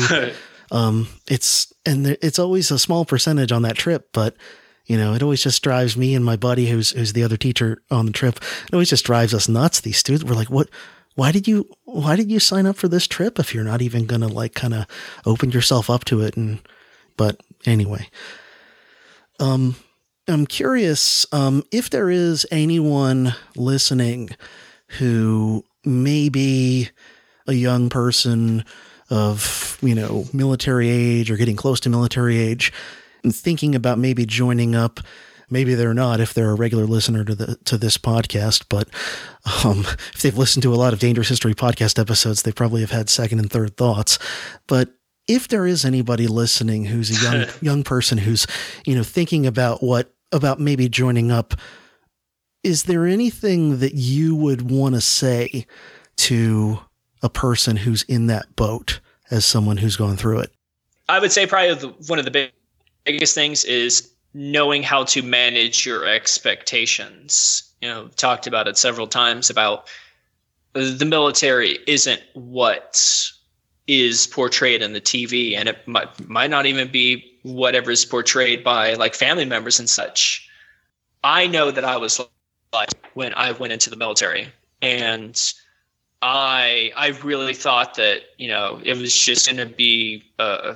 It's always a small percentage on that trip, but it always just drives me and my buddy, who's the other teacher on the trip. It always just drives us nuts. These students, we're like, what? Why did you sign up for this trip if you're not even going to kind of open yourself up to it? But anyway, I'm curious, if there is anyone listening who may be a young person of, military age or getting close to military age and thinking about maybe joining up. Maybe they're not if they're a regular listener to this podcast, but if they've listened to a lot of Dangerous History podcast episodes, they probably have had second and third thoughts. But if there is anybody listening who's a young person who's, thinking about maybe joining up, is there anything that you would want to say to a person who's in that boat as someone who's gone through it? I would say probably one of the biggest things is knowing how to manage your expectations. Talked about it several times about the military isn't what is portrayed in the TV, and it might not even be whatever is portrayed by family members and such. I know that I was when I went into the military, and I really thought that, it was just going to be,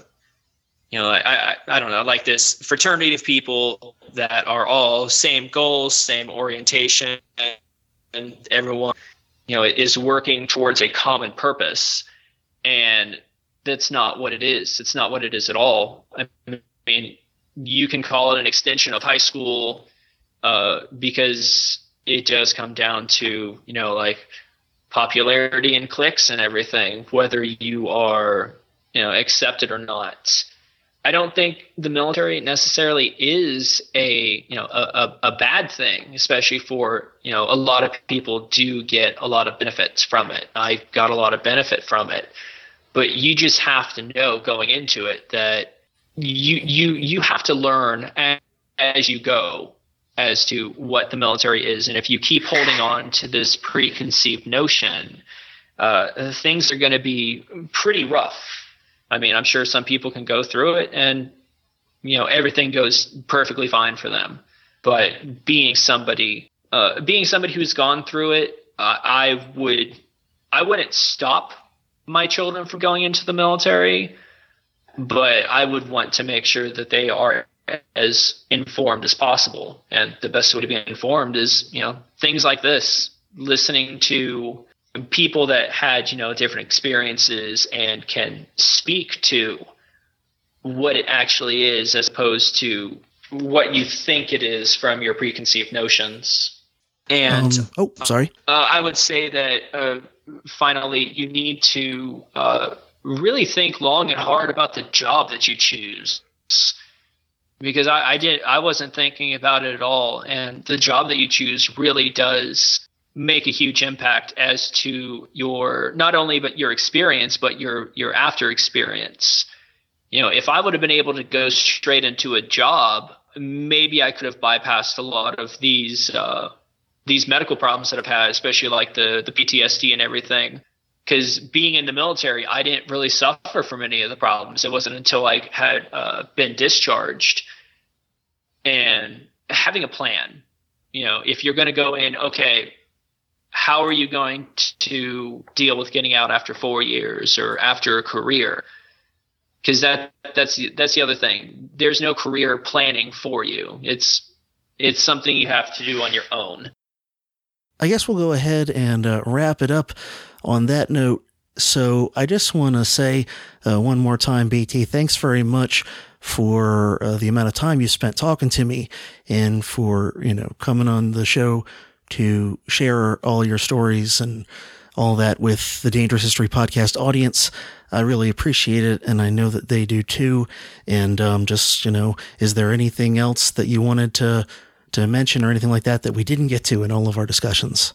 I don't know, this fraternity of people that are all same goals, same orientation, and everyone, is working towards a common purpose. And that's not what it is. It's not what it is at all. I mean, you can call it an extension of high school, because it does come down to, popularity and cliques and everything, whether you are, accepted or not. I don't think the military necessarily is a bad thing, especially for, a lot of people do get a lot of benefits from it. I got a lot of benefit from it, but you just have to know going into it that you have to learn as you go as to what the military is. And if you keep holding on to this preconceived notion, things are going to be pretty rough. I mean, I'm sure some people can go through it and, everything goes perfectly fine for them. But being somebody who's gone through it, I wouldn't stop my children from going into the military, but I would want to make sure that they are as informed as possible. And the best way to be informed is, things like this, listening to people that had, different experiences and can speak to what it actually is as opposed to what you think it is from your preconceived notions. And sorry. I would say that finally you need to really think long and hard about the job that you choose. Because I wasn't thinking about it at all. And the job that you choose really does make a huge impact as to your, not only but your experience, but your after experience. If I would have been able to go straight into a job, maybe I could have bypassed a lot of these medical problems that I've had, especially like the PTSD and everything. Because being in the military, I didn't really suffer from any of the problems. It wasn't until I had been discharged. And having a plan, if you're going to go in, okay, how are you going to deal with getting out after 4 years or after a career? Because that's the other thing. There's no career planning for you. It's something you have to do on your own. I guess we'll go ahead and wrap it up on that note. So I just want to say one more time, BT, thanks very much for the amount of time you spent talking to me and for, coming on the show to share all your stories and all that with the Dangerous History Podcast audience. I really appreciate it, and I know that they do too. And is there anything else that you wanted to mention or anything like that we didn't get to in all of our discussions?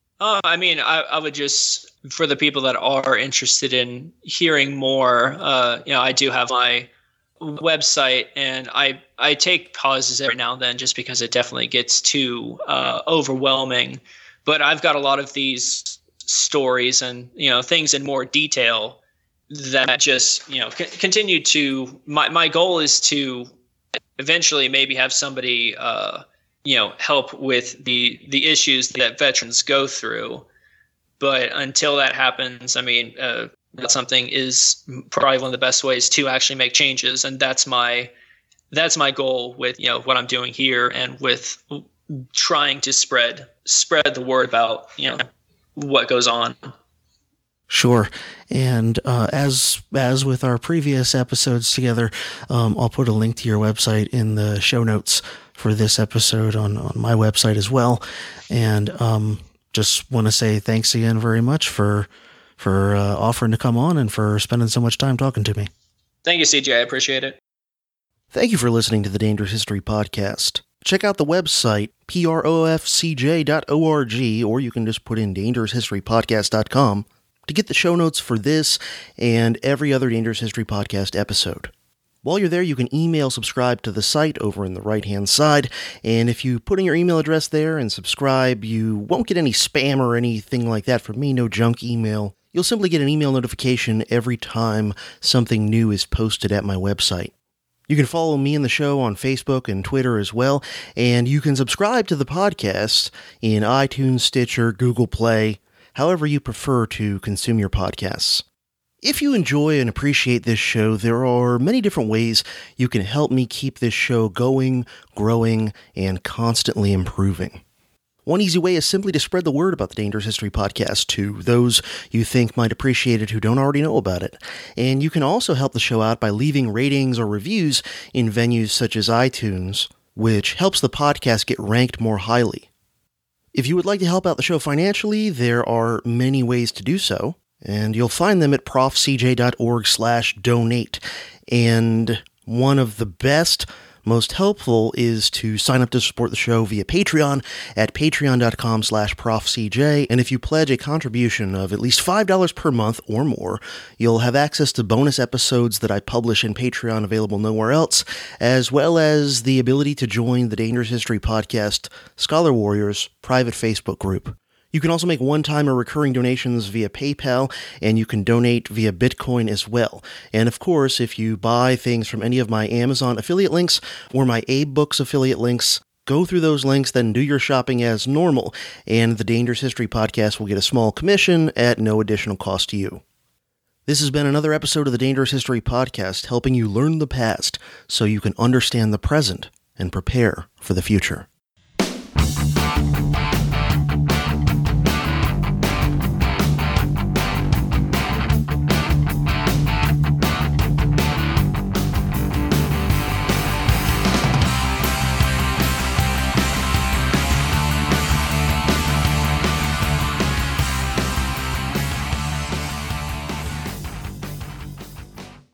I would just, for the people that are interested in hearing more, I do have my website, and I take pauses every now and then just because it definitely gets too overwhelming. But I've got a lot of these stories and, things in more detail that just, continue to, my goal is to eventually maybe have somebody, help with the issues that veterans go through. But until that happens, something is probably one of the best ways to actually make changes. And that's my goal with, what I'm doing here and with trying to spread the word about, what goes on. Sure. And as with our previous episodes together, I'll put a link to your website in the show notes for this episode on my website as well. And just want to say thanks again very much for offering to come on and for spending so much time talking to me. Thank you, CJ. I appreciate it. Thank you for listening to the Dangerous History Podcast. Check out the website, profcj.org, or you can just put in dangeroushistorypodcast.com to get the show notes for this and every other Dangerous History Podcast episode. While you're there, you can email subscribe to the site over in the right-hand side, and if you put in your email address there and subscribe, you won't get any spam or anything like that from me, no junk email. You'll simply get an email notification every time something new is posted at my website. You can follow me and the show on Facebook and Twitter as well, and you can subscribe to the podcast in iTunes, Stitcher, Google Play, however you prefer to consume your podcasts. If you enjoy and appreciate this show, there are many different ways you can help me keep this show going, growing, and constantly improving. One easy way is simply to spread the word about the Dangerous History Podcast to those you think might appreciate it who don't already know about it. And you can also help the show out by leaving ratings or reviews in venues such as iTunes, which helps the podcast get ranked more highly. If you would like to help out the show financially, there are many ways to do so, and you'll find them at profcj.org/donate. And one of the best, Most helpful is to sign up to support the show via Patreon at patreon.com/profcj. And if you pledge a contribution of at least $5 per month or more, you'll have access to bonus episodes that I publish in Patreon available nowhere else, as well as the ability to join the Dangerous History Podcast Scholar Warriors private Facebook group. You can also make one-time or recurring donations via PayPal, and you can donate via Bitcoin as well. And of course, if you buy things from any of my Amazon affiliate links or my AbeBooks affiliate links, go through those links, then do your shopping as normal, and the Dangerous History Podcast will get a small commission at no additional cost to you. This has been another episode of the Dangerous History Podcast, helping you learn the past so you can understand the present and prepare for the future.